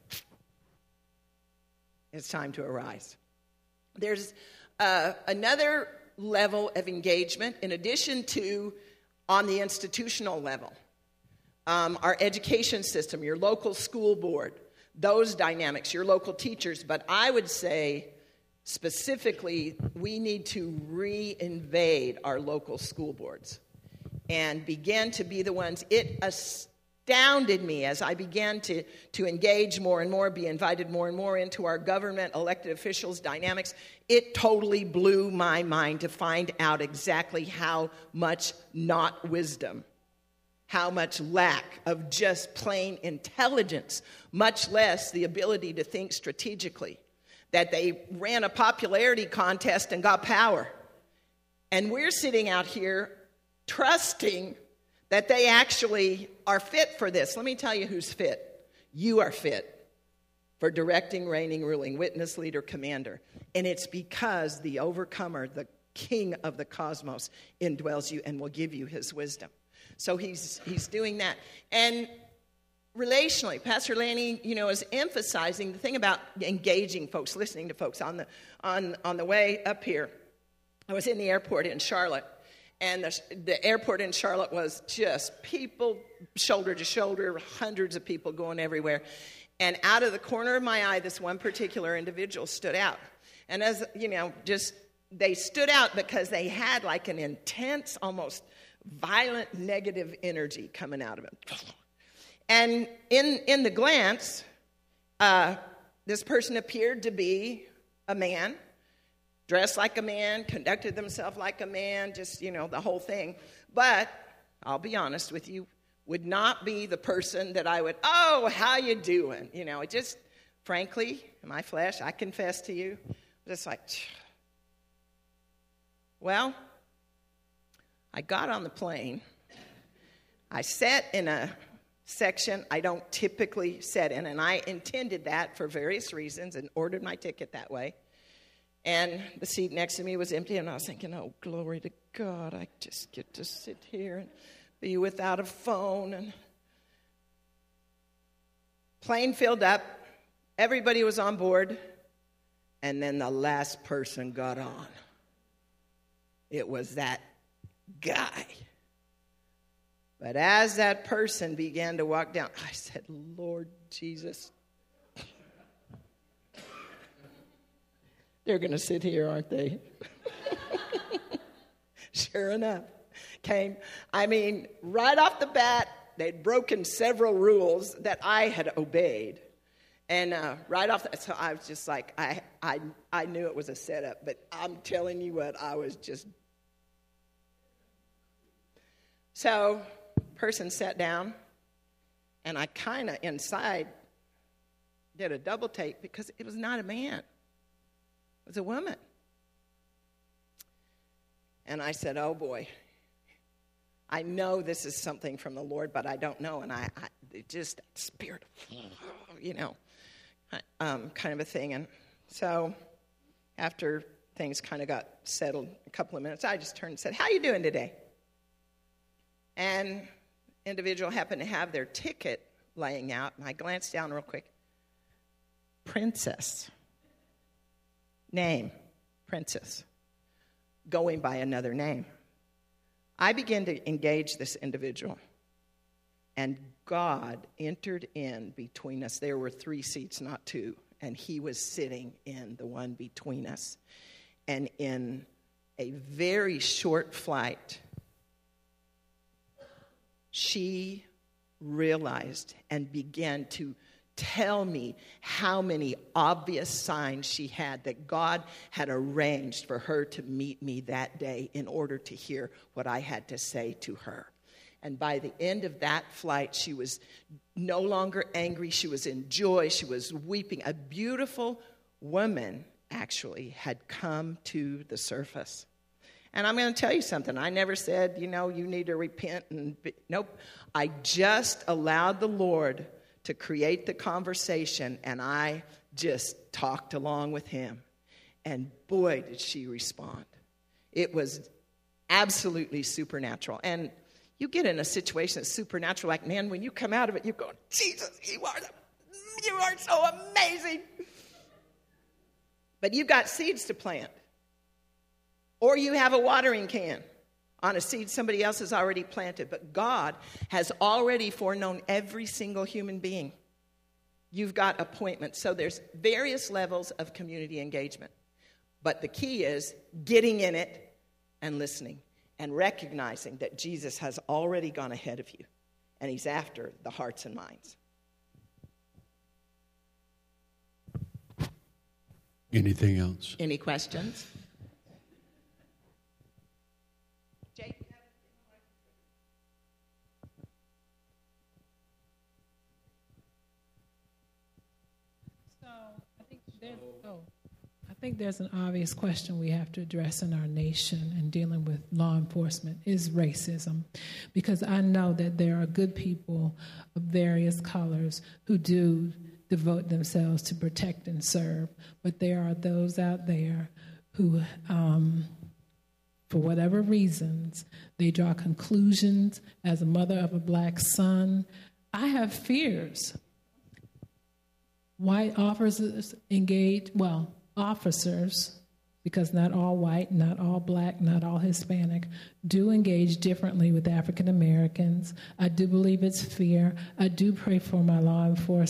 it's time to arise. There's another level of engagement in addition to on the institutional level. Our education system, your local school board, those dynamics, your local teachers. But I would say specifically we need to reinvade our local school boards and begin to be the ones. It astounded me as I began to engage more and more, be invited more and more into our government elected officials dynamics. It totally blew my mind to find out exactly how much not wisdom, how much lack of just plain intelligence, much less the ability to think strategically, that they ran a popularity contest and got power. And we're sitting out here trusting that they actually are fit for this. Let me tell you who's fit. You are fit for directing, reigning, ruling, witness, leader, commander. And it's because the overcomer, the king of the cosmos, indwells you and will give you his wisdom. So he's doing that. And relationally, Pastor Lanny, is emphasizing the thing about engaging folks, listening to folks. On the way up here, I was in the airport in Charlotte. And the airport in Charlotte was just people shoulder to shoulder, hundreds of people going everywhere. And out of the corner of my eye, this one particular individual stood out. And as, they stood out because they had like an intense, almost violent negative energy coming out of him. And in the glance, this person appeared to be a man, dressed like a man, conducted themselves like a man, just, the whole thing. But I'll be honest with you, would not be the person that I would, oh, how you doing? It just, frankly, in my flesh, I confess to you, just like, well, I got on the plane. I sat in a section I don't typically sit in, and I intended that for various reasons and ordered my ticket that way. And the seat next to me was empty, and I was thinking, oh, glory to God, I just get to sit here and be without a phone. And plane filled up, everybody was on board, and then the last person got on. It was that guy. But as that person began to walk down, I said, Lord Jesus, they're going to sit here, aren't they? Sure enough, came. Right off the bat, they'd broken several rules that I had obeyed. And right off, so I was just like, I knew it was a setup, but I'm telling you what, I was just. So, person sat down, and I kind of inside did a double take because it was not a man, it was a woman. And I said, oh boy, I know this is something from the Lord, but I don't know. And it just, spirit, kind of a thing. And so after things kind of got settled a couple of minutes, I just turned and said, how you doing today? And individual happened to have their ticket laying out, and I glanced down real quick. Princess. Name, Princess. Going by another name. I began to engage this individual, and God entered in between us. There were 3 seats, not 2, and he was sitting in the one between us. And in a very short flight, she realized and began to tell me how many obvious signs she had that God had arranged for her to meet me that day in order to hear what I had to say to her. And by the end of that flight, she was no longer angry. She was in joy. She was weeping. A beautiful woman actually had come to the surface. And I'm going to tell you something. I never said, you need to repent. Nope. I just allowed the Lord to create the conversation, and I just talked along with him. And boy, did she respond. It was absolutely supernatural. And you get in a situation that's supernatural, like, man, when you come out of it, you go, Jesus, you are so amazing. But you've got seeds to plant. Or you have a watering can on a seed somebody else has already planted. But God has already foreknown every single human being. You've got appointments. So there's various levels of community engagement. But the key is getting in it and listening and recognizing that Jesus has already gone ahead of you. And he's after the hearts and minds. Anything else? Any questions? I think there's an obvious question we have to address in our nation in dealing with law enforcement is racism. Because I know that there are good people of various colors who do devote themselves to protect and serve. But there are those out there who, for whatever reasons, they draw conclusions. As a mother of a black son, I have fears. White officers officers, because not all white, not all black, not all Hispanic, do engage differently with African Americans. I do believe it's fear. I do pray for my law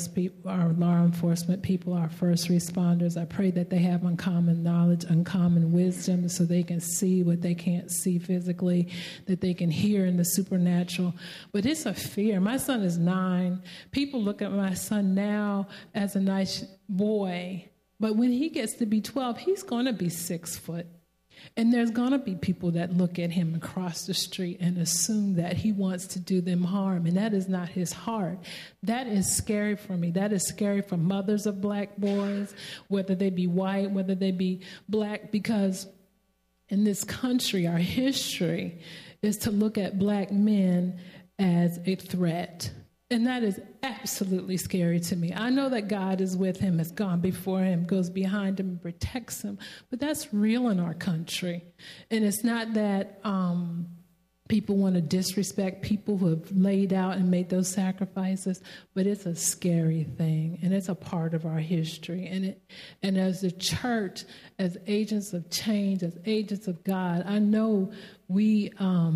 enforcement people, our first responders. I pray that they have uncommon knowledge, uncommon wisdom, so they can see what they can't see physically, that they can hear in the supernatural. But it's a fear. My son is 9. People look at my son now as a nice boy, but when he gets to be 12, he's going to be 6 foot. And there's going to be people that look at him across the street and assume that he wants to do them harm. And that is not his heart. That is scary for me. That is scary for mothers of black boys, whether they be white, whether they be black, because in this country, our history is to look at black men as a threat. And that is absolutely scary to me. I know that God is with him, has gone before him, goes behind him and protects him. But that's real in our country. And it's not that people want to disrespect people who have laid out and made those sacrifices, but it's a scary thing. And it's a part of our history. And as the church, as agents of change, as agents of God, I know we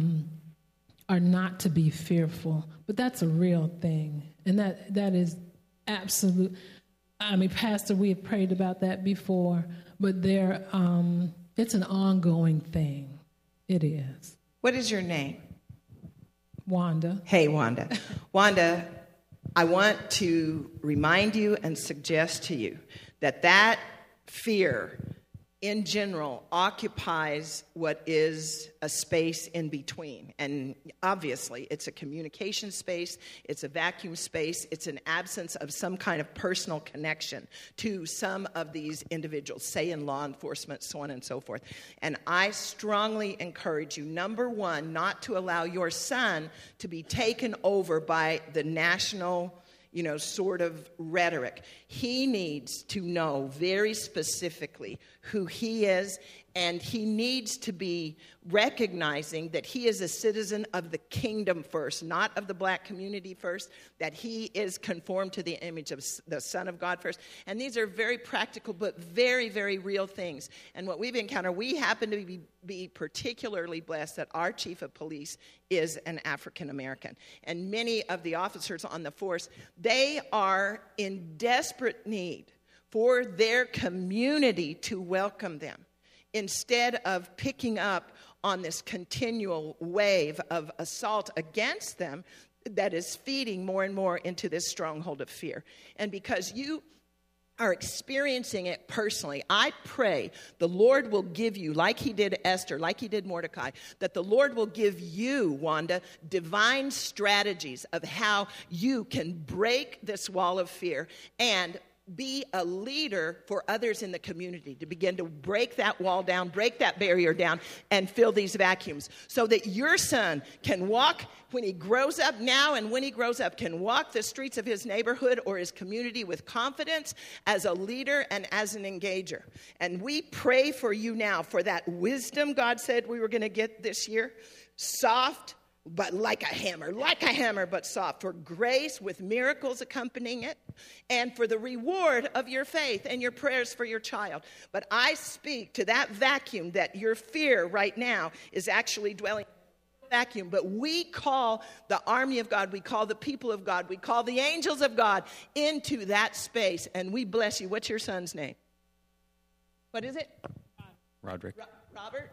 are not to be fearful, but that's a real thing. And that is absolute. I mean, Pastor, we have prayed about that before, but it's an ongoing thing. It is. What is your name? Wanda. Hey, Wanda. Wanda, I want to remind you and suggest to you that fear in general occupies what is a space in between. And obviously, it's a communication space, it's a vacuum space, it's an absence of some kind of personal connection to some of these individuals, say in law enforcement, so on and so forth. And I strongly encourage you, number one, not to allow your son to be taken over by the national sort of rhetoric. He needs to know very specifically who he is, and he needs to be recognizing that he is a citizen of the kingdom first, not of the black community first, that he is conformed to the image of the Son of God first. And these are very practical but very, very real things. And what we've encountered, we happen to be particularly blessed that our chief of police is an African American. And many of the officers on the force, they are in desperate need for their community to welcome them, instead of picking up on this continual wave of assault against them that is feeding more and more into this stronghold of fear. And because you are experiencing it personally, I pray the Lord will give you, like he did Esther, like he did Mordecai, that the Lord will give you, Wanda, divine strategies of how you can break this wall of fear and be a leader for others in the community, to begin to break that wall down, break that barrier down, and fill these vacuums so that your son can walk when he grows up now, and when he grows up can walk the streets of his neighborhood or his community with confidence as a leader and as an engager. And we pray for you now for that wisdom God said we were going to get this year, soft, but like a hammer, but soft, for grace with miracles accompanying it, and for the reward of your faith and your prayers for your child. But I speak to that vacuum that your fear right now is actually dwelling in. Vacuum, but we call the army of God, we call the people of God, we call the angels of God into that space, and we bless you. What's your son's name? What is it? Roderick. Robert?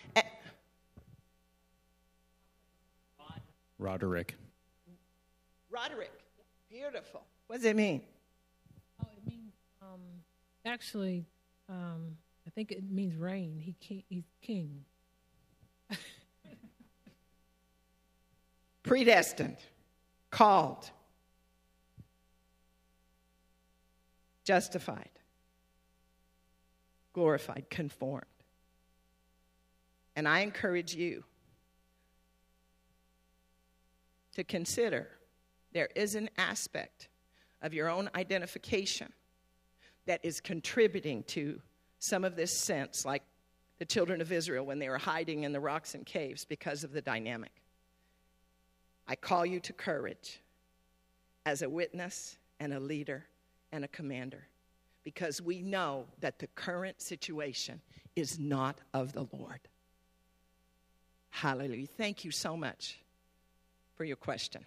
Roderick. Roderick. Beautiful. What does it mean? Oh, it means, actually, I think it means reign. He's king. Predestined. Called. Justified. Glorified. Conformed. And I encourage you to consider there is an aspect of your own identification that is contributing to some of this sense, like the children of Israel when they were hiding in the rocks and caves because of the dynamic. I call you to courage as a witness and a leader and a commander, because we know that the current situation is not of the Lord. Hallelujah. Thank you so much for your question.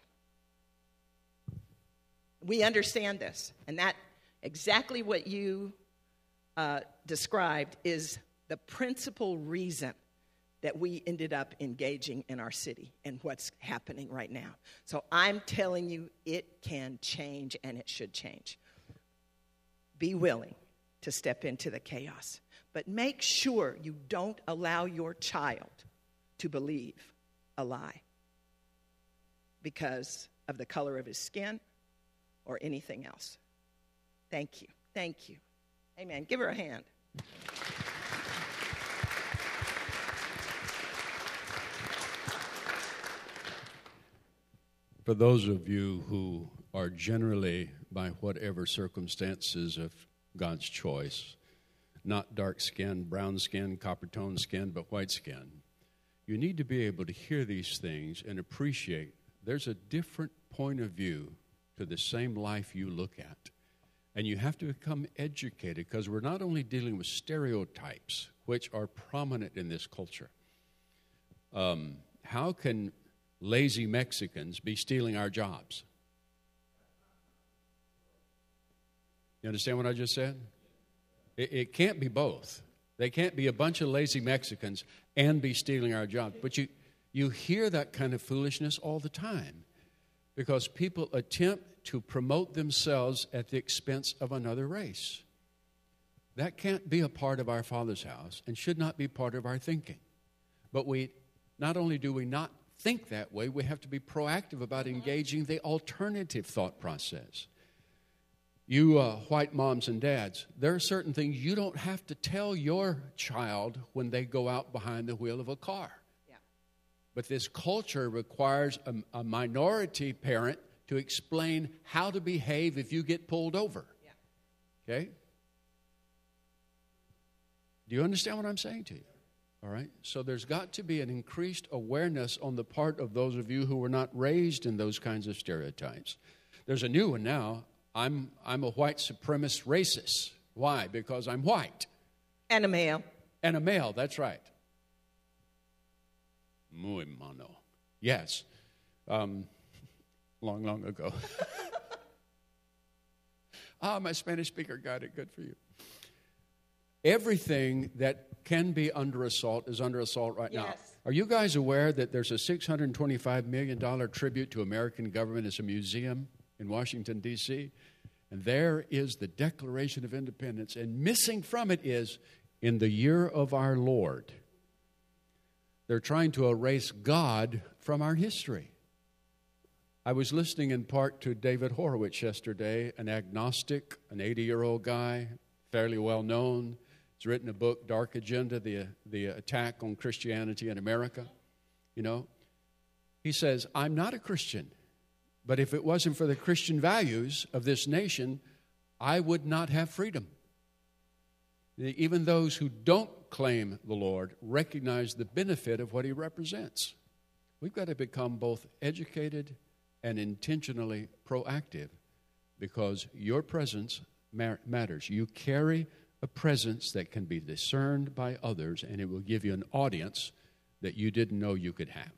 We understand this, and that exactly what you described is the principal reason that we ended up engaging in our city and what's happening right now. So I'm telling you, it can change, and it should change. Be willing to step into the chaos, but make sure you don't allow your child to believe a lie because of the color of his skin or anything else. Thank you. Thank you. Amen. Give her a hand. For those of you who are generally, by whatever circumstances of God's choice, not dark skin, brown skin, copper tone skin, but white skin, you need to be able to hear these things and appreciate there's a different point of view to the same life you look at. And you have to become educated, because we're not only dealing with stereotypes, which are prominent in this culture. How can lazy Mexicans be stealing our jobs? You understand what I just said? It can't be both. They can't be a bunch of lazy Mexicans and be stealing our jobs. But you hear that kind of foolishness all the time, because people attempt to promote themselves at the expense of another race. That can't be a part of our Father's house and should not be part of our thinking. But not only do we not think that way, we have to be proactive about engaging the alternative thought process. You white moms and dads, there are certain things you don't have to tell your child when they go out behind the wheel of a car. Yeah. But this culture requires a minority parent to explain how to behave if you get pulled over. Yeah. Okay? Do you understand what I'm saying to you? All right? So there's got to be an increased awareness on the part of those of you who were not raised in those kinds of stereotypes. There's a new one now. I'm a white supremacist racist. Why? Because I'm white. And a male. And a male, that's right. Muy mano. Yes. Long ago. My Spanish speaker got it. Good for you. Everything that can be under assault is under assault right now. Are you guys aware that there's a $625 million tribute to American government as a museum in Washington, D.C.? And there is the Declaration of Independence. And missing from it is, in the year of our Lord. They're trying to erase God from our history. I was listening in part to David Horowitz yesterday, an agnostic, an 80-year-old guy, fairly well known. He's written a book, Dark Agenda, the attack on Christianity in America. You know, he says, I'm not a Christian, but if it wasn't for the Christian values of this nation, I would not have freedom. Even those who don't claim the Lord recognize the benefit of what he represents. We've got to become both educated and intentionally proactive because your presence matters. You carry a presence that can be discerned by others, and it will give you an audience that you didn't know you could have.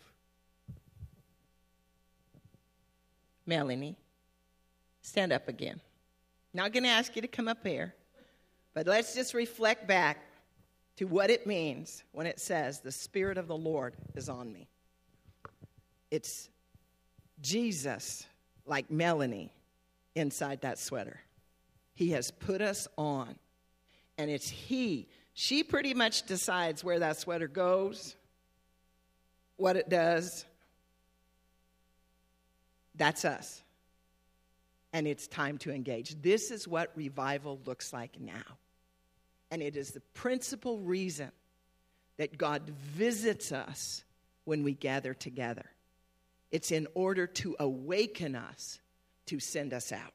Melanie, stand up again. Not going to ask you to come up here, but let's just reflect back to what it means when it says, the Spirit of the Lord is on me. It's Jesus, like Melanie, inside that sweater. He has put us on. And it's he. She pretty much decides where that sweater goes, what it does. That's us. And it's time to engage. This is what revival looks like now. And it is the principal reason that God visits us when we gather together. It's in order to awaken us to send us out.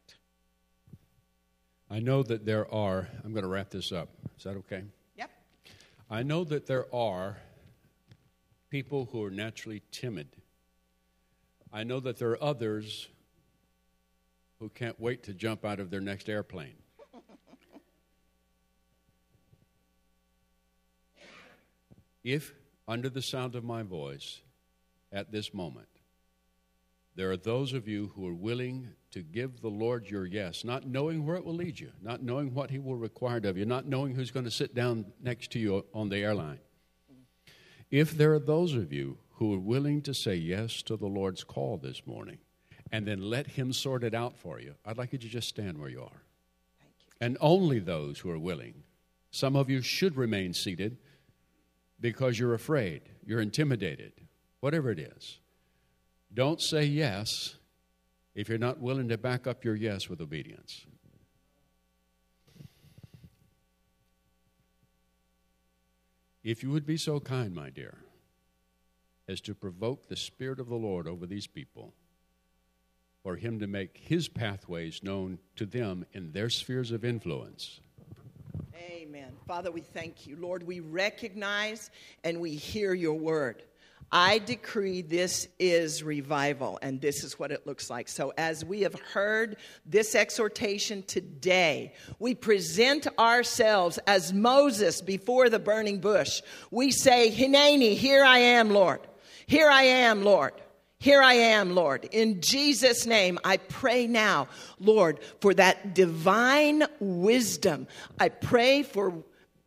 I know that there are, I'm going to wrap this up. Is that okay? Yep. I know that there are people who are naturally timid. I know that there are others who can't wait to jump out of their next airplane. If, under the sound of my voice, at this moment, there are those of you who are willing to give the Lord your yes, not knowing where it will lead you, not knowing what he will require of you, not knowing who's going to sit down next to you on the airline. If there are those of you who are willing to say yes to the Lord's call this morning and then let him sort it out for you, I'd like you to just stand where you are. Thank you. And only those who are willing. Some of you should remain seated because you're afraid, you're intimidated, whatever it is. Don't say yes if you're not willing to back up your yes with obedience. If you would be so kind, my dear, as to provoke the Spirit of the Lord over these people, for him to make his pathways known to them in their spheres of influence. Amen. Father, we thank you. Lord, we recognize and we hear your word. I decree this is revival, and this is what it looks like. So as we have heard this exhortation today, we present ourselves as Moses before the burning bush. We say, Hineni, here I am, Lord. Here I am, Lord. Here I am, Lord. In Jesus' name, I pray now, Lord, for that divine wisdom. I pray for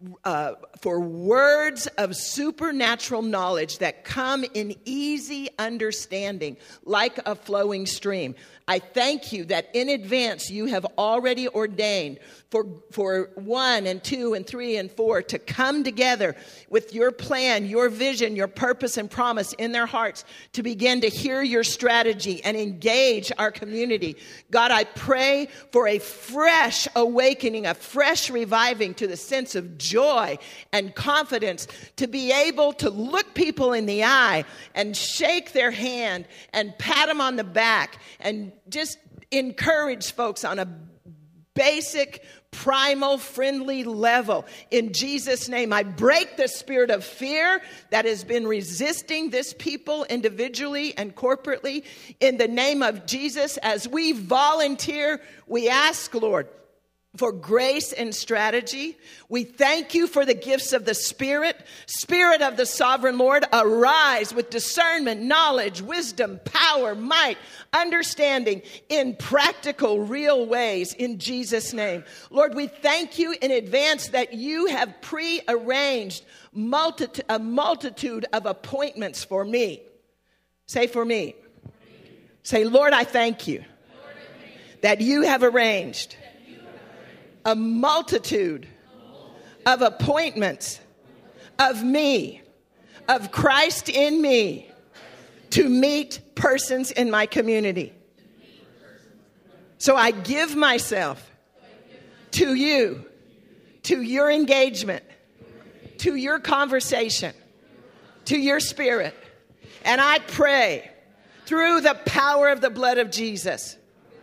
for words of supernatural knowledge that come in easy understanding like a flowing stream. I thank you that in advance you have already ordained for 1 and 2 and 3 and 4 to come together with your plan, your vision, your purpose and promise in their hearts to begin to hear your strategy and engage our community. God, I pray for a fresh awakening, a fresh reviving to the sense of joy and confidence to be able to look people in the eye and shake their hand and pat them on the back and just encourage folks on a basic, primal, friendly level. In Jesus' name, I break the spirit of fear that has been resisting this people individually and corporately. In the name of Jesus, as we volunteer, we ask, Lord, for grace and strategy. We thank you for the gifts of the Spirit. Spirit of the sovereign Lord, arise with discernment, knowledge, wisdom, power, might, understanding in practical, real ways in Jesus' name. Lord, we thank you in advance that you have prearranged a multitude of appointments for me. Say for me. Say, Lord, I thank you that you have arranged a multitude of appointments of me, of Christ in me, to meet persons in my community. So I give myself to you, to your engagement, to your conversation, to your spirit. And I pray through the power of the blood of Jesus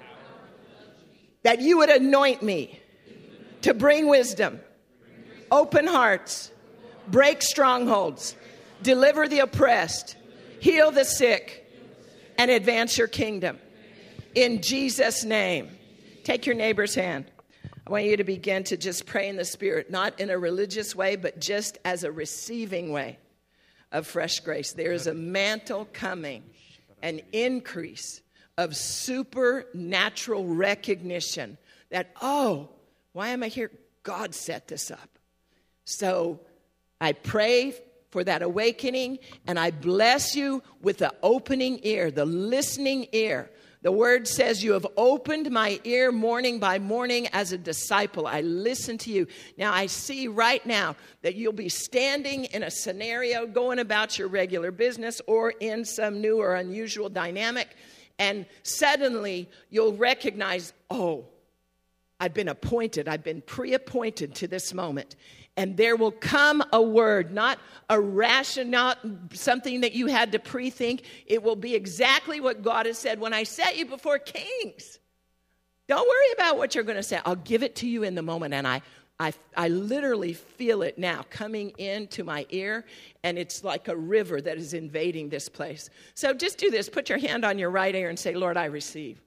that you would anoint me to bring wisdom, open hearts, break strongholds, deliver the oppressed, heal the sick, and advance your kingdom. In Jesus' name. Take your neighbor's hand. I want you to begin to just pray in the Spirit, not in a religious way, but just as a receiving way of fresh grace. There is a mantle coming, an increase of supernatural recognition that, oh, why am I here? God set this up. So I pray for that awakening, and I bless you with the opening ear, the listening ear. The word says you have opened my ear morning by morning as a disciple. I listen to you. Now I see right now that you'll be standing in a scenario, going about your regular business or in some new or unusual dynamic, and suddenly you'll recognize, oh, I've been appointed, I've been pre-appointed to this moment. And there will come a word, not a rationale, something that you had to pre-think. It will be exactly what God has said. When I set you before kings, don't worry about what you're going to say. I'll give it to you in the moment. And I literally feel it now coming into my ear. And it's like a river that is invading this place. So just do this. Put your hand on your right ear and say, Lord, I receive.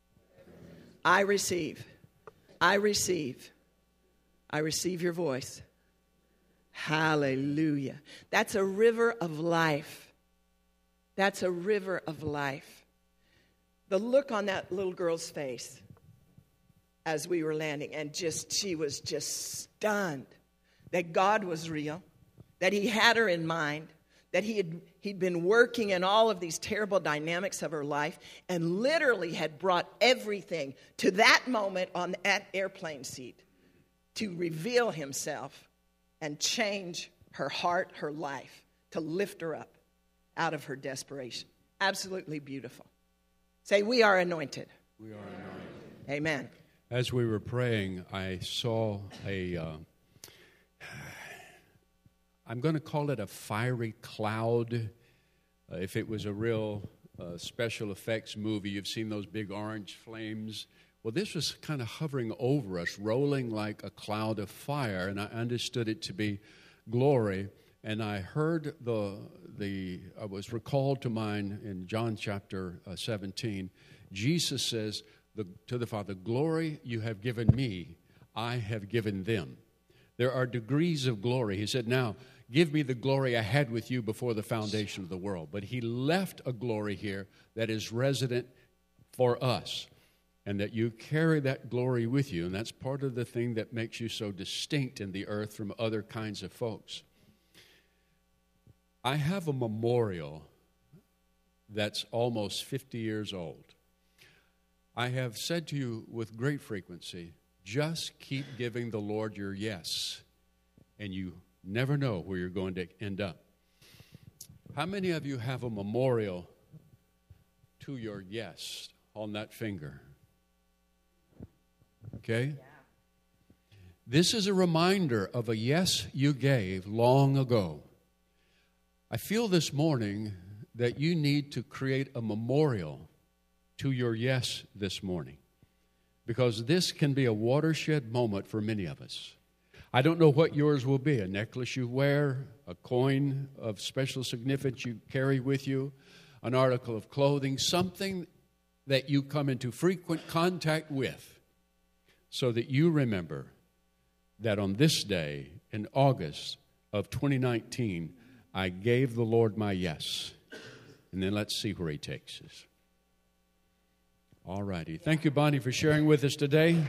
I receive. I receive. I receive your voice. Hallelujah. That's a river of life. That's a river of life. The look on that little girl's face as we were landing, and she was just stunned that God was real, that he had her in mind, that he'd been working in all of these terrible dynamics of her life and literally had brought everything to that moment on that airplane seat to reveal himself and change her heart, her life, to lift her up out of her desperation. Absolutely beautiful. Say, we are anointed. We are anointed. Amen. As we were praying, I saw I'm going to call it a fiery cloud. If it was a real special effects movie, you've seen those big orange flames. Well, this was kind of hovering over us, rolling like a cloud of fire, and I understood it to be glory. And I heard I was recalled to mind in John chapter 17. Jesus says to the Father, "Glory you have given me, I have given them." There are degrees of glory. He said, "Now, give me the glory I had with you before the foundation of the world." But he left a glory here that is resident for us. and that you carry that glory with you, and that's part of the thing that makes you so distinct in the earth from other kinds of folks. I have a memorial that's almost 50 years old. I have said to you with great frequency, just keep giving the Lord your yes, and you never know where you're going to end up. How many of you have a memorial to your yes on that finger? Okay? This is a reminder of a yes you gave long ago. I feel this morning that you need to create a memorial to your yes this morning, because this can be a watershed moment for many of us. I don't know what yours will be, a necklace you wear, a coin of special significance you carry with you, an article of clothing, something that you come into frequent contact with, so that you remember that on this day in August of 2019, I gave the Lord my yes. And then let's see where he takes us. All righty. Thank you, Bonnie, for sharing with us today.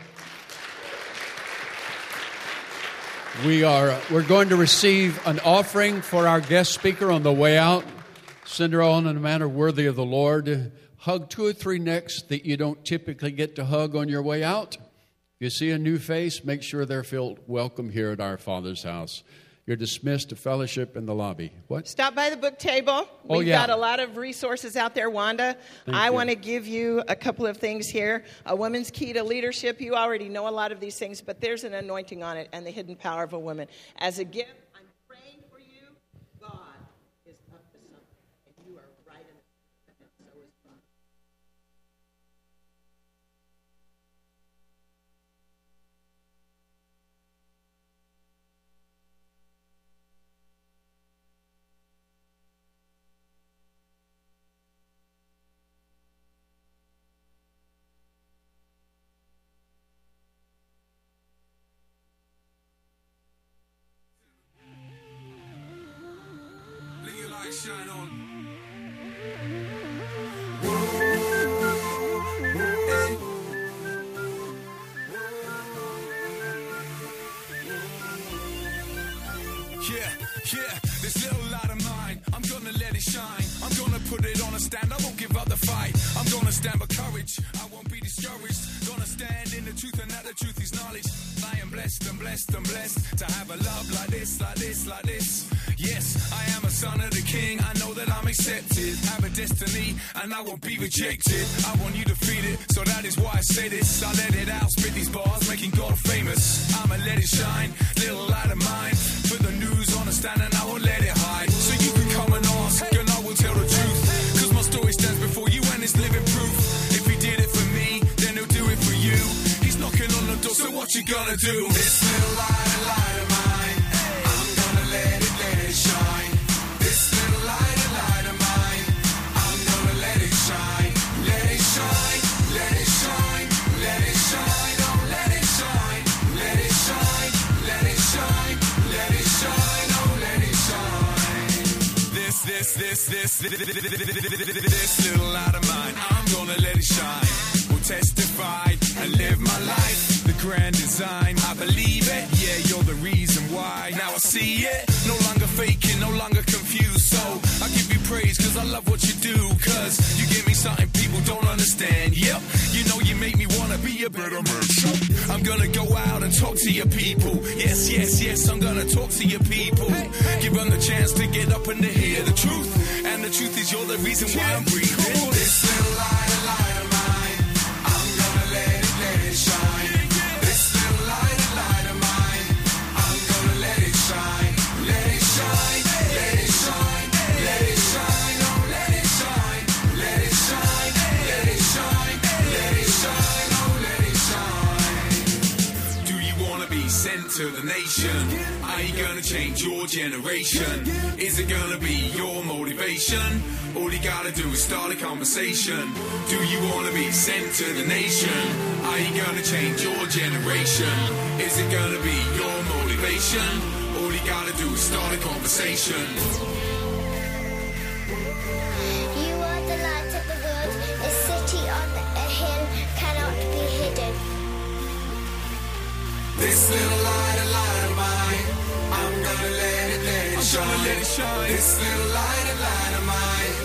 We're going to receive an offering for our guest speaker on the way out. Send her on in a manner worthy of the Lord. Hug 2 or 3 necks that you don't typically get to hug on your way out. If you see a new face, make sure they're felt welcome here at our Father's house. You're dismissed to fellowship in the lobby. What? Stop by the book table. We've got a lot of resources out there, Wanda. I want to give you a couple of things here. A Woman's Key to Leadership. You already know a lot of these things, but there's an anointing on it and the hidden power of a woman. As a gift, I'm praying for you. God is up to something, and you are right in it, and so is God. Shine on. Yeah, this little light of mine, I'm gonna let it shine. I'm gonna put it on a stand, I won't give up the fight. I'm gonna stand with courage, I won't be discouraged. Gonna stand in the truth, and that the truth is knowledge. I am blessed, I'm blessed, I'm blessed to have a love like this, like this, like this. Yes, I am a son of the King, I know that I'm accepted. Have a destiny, and I won't be rejected. I want you to feel it, so that is why I say this. I let it out, spit these bars, making God famous. I'ma let it shine, little light of mine. Put the news on a stand and I won't let it hide. So you can come and ask, and I will tell the truth. Cause my story stands before you and it's living proof. If he did it for me, then he'll do it for you. He's knocking on the door, so what you gonna do? This little light of mine, I'm gonna let it shine. This little light of mine, I'm gonna let it shine. Let it shine, let it shine, let it shine. Oh, let it shine, let it shine, let it shine, let it shine. Oh, let it shine. This little light of mine, I'm gonna let it shine. We'll testify and live my life. The grand design, I believe it. Yeah, you're the reason why. Now I see it. No longer faking, no longer confused. So I give you praise cause I love what you do. Cause you give me something people don't understand. Yep, you know you make me wanna be a better man. I'm gonna go out and talk to your people. Yes, yes, yes, I'm gonna talk to your people. Give them the chance to get up and to hear the truth. And the truth is you're the reason why I'm breathing. This little light of mine, I'm gonna let it shine. This little light of mine, I'm gonna let it shine. Let it shine, let it shine, let it shine. Oh, let it shine, let it shine, let it shine, let it shine. Oh, let it shine. Do you wanna be sent to the nation? Are you gonna change your generation? Is it gonna be your motivation? All you gotta do is start a conversation. Do you wanna be sent to the nation? Are you gonna change your generation? Is it gonna be your motivation? All you gotta do is start a conversation. You are the light of the world, a city on a hill cannot be This little light of mine, I'm gonna let it shine. This little light of mine.